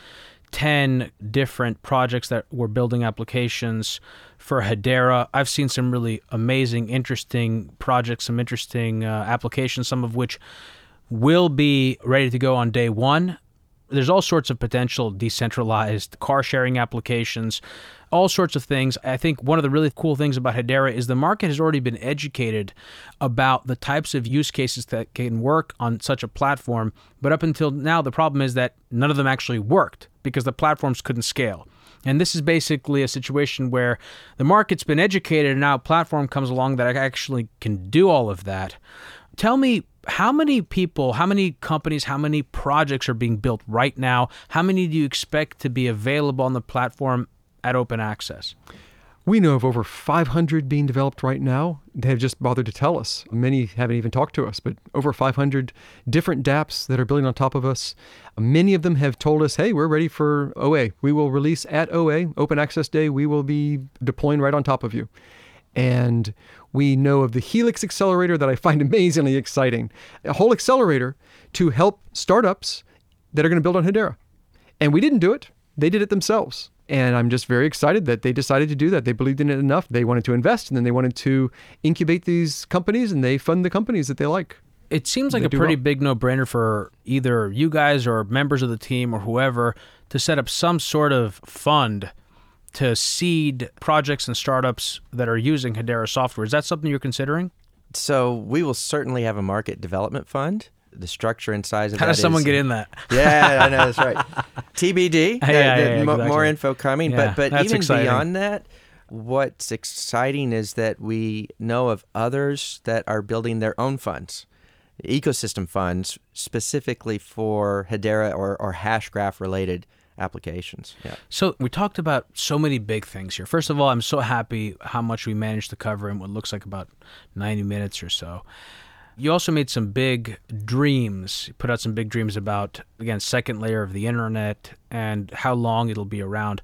ten different projects that were building applications for Hedera. I've seen some really amazing, interesting projects, some interesting uh, applications, some of which will be ready to go on day one. There's all sorts of potential decentralized car sharing applications, all sorts of things. I think one of the really cool things about Hedera is the market has already been educated about the types of use cases that can work on such a platform. But up until now, the problem is that none of them actually worked because the platforms couldn't scale. And this is basically a situation where the market's been educated and now a platform comes along that actually can do all of that. Tell me, how many people, how many companies, how many projects are being built right now? How many do you expect to be available on the platform at open access? We know of over five hundred being developed right now. They have just bothered to tell us. Many haven't even talked to us, but over five hundred different dApps that are building on top of us. Many of them have told us, hey, we're ready for O A. We will release at O A, Open Access Day. We will be deploying right on top of you. And we know of the Helix Accelerator that I find amazingly exciting. A whole accelerator to help startups that are going to build on Hedera. And we didn't do it. They did it themselves. And I'm just very excited that they decided to do that. They believed in it enough. They wanted to invest, and then they wanted to incubate these companies, and they fund the companies that they like. It seems like They a do pretty well. big no-brainer for either you guys or members of the team or whoever to set up some sort of fund to seed projects and startups that are using Hedera software. Is that something you're considering? So we will certainly have a market development fund. The structure and size of How that does someone is- get in that? Yeah, I know, that's right. T B D. Yeah, uh, yeah, the- yeah, mo- exactly. More info coming. Yeah, but but that's even exciting. beyond that, what's exciting is that we know of others that are building their own funds, ecosystem funds, specifically for Hedera or, or Hashgraph related applications. Yeah. So we talked about so many big things here. First of all, I'm so happy how much we managed to cover in what looks like about ninety minutes or so. You also made some big dreams, you put out some big dreams about, again, second layer of the internet and how long it'll be around.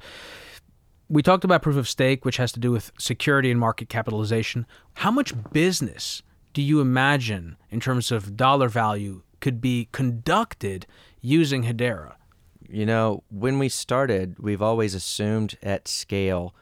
We talked about proof of stake, which has to do with security and market capitalization. How much business do you imagine in terms of dollar value could be conducted using Hedera? You know, when we started, we've always assumed at scale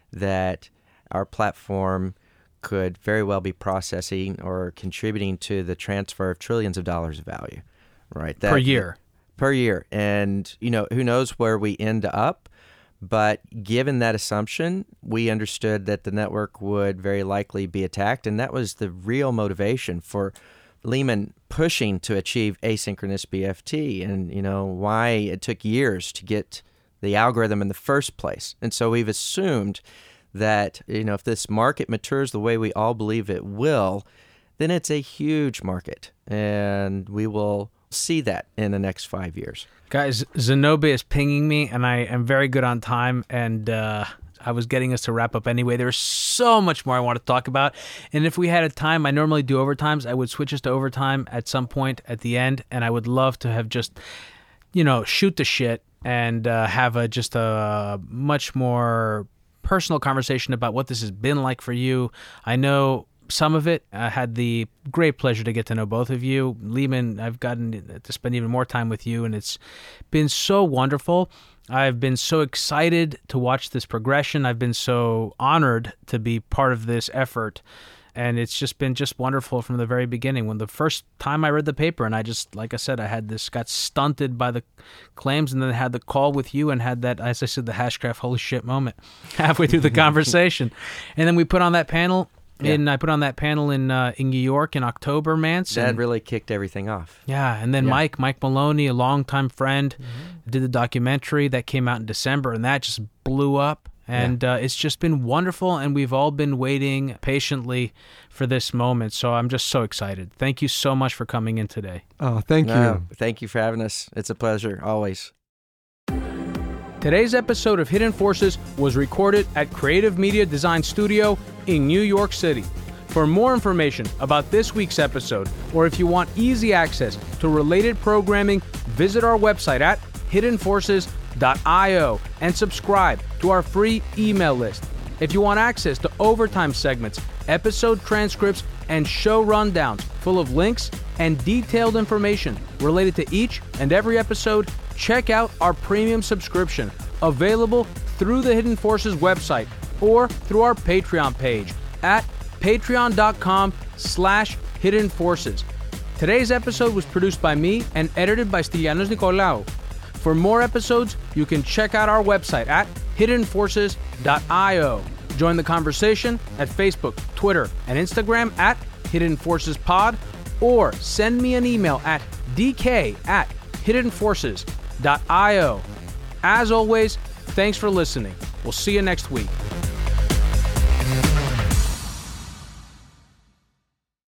that our platform could very well be processing or contributing to the transfer of trillions of dollars of value, right? That, Per year. Per year. And, you know, who knows where we end up. But given that assumption, we understood that the network would very likely be attacked. And that was the real motivation for Leemon pushing to achieve asynchronous B F T, and, you know, why it took years to get the algorithm in the first place. And so we've assumed that, you know, if this market matures the way we all believe it will, then it's a huge market, and we will see that in the next five years. Guys, Zenobia is pinging me, and I am very good on time, and uh, I was getting us to wrap up anyway. There's so much more I want to talk about, and if we had a time, I normally do overtimes. I would switch us to overtime at some point at the end, and I would love to have just, you know, shoot the shit and uh, have a just a much more personal conversation about what this has been like for you. I know some of it. I had the great pleasure to get to know both of you. Leemon, I've gotten to spend even more time with you, and it's been so wonderful. I've been so excited to watch this progression. I've been so honored to be part of this effort. And it's just been just wonderful from the very beginning. When the first time I read the paper, and I just, like I said, I had this, got stunted by the claims, and then had the call with you and had that, as I said, the Hashgraph holy shit moment halfway through the conversation. And then we put on that panel, Yeah. and I put on that panel in uh, in New York in October, Mance. That and, really kicked everything off. yeah, and then Yeah. Mike, Mike Maloney, a longtime friend, Mm-hmm. did the documentary that came out in December, and that just blew up. And uh, it's just been wonderful, and we've all been waiting patiently for this moment. So I'm just so excited. Thank you so much for coming in today. Oh, thank No, you. thank you for having us. It's a pleasure, always. Today's episode of Hidden Forces was recorded at Creative Media Design Studio in New York City. For more information about this week's episode, or if you want easy access to related programming, visit our website at hidden forces dot io and subscribe to our free email list. If you want access to overtime segments, episode transcripts, and show rundowns full of links and detailed information related to each and every episode, check out our premium subscription, available through the Hidden Forces website or through our Patreon page at patreon.com slash Hidden Forces. Today's episode was produced by me and edited by Stylianos Nicolaou. For more episodes, you can check out our website at hidden forces dot io. Join the conversation at Facebook, Twitter, and Instagram at Hidden Forces Pod, or send me an email at dk at hidden forces dot io. As always, thanks for listening. We'll see you next week.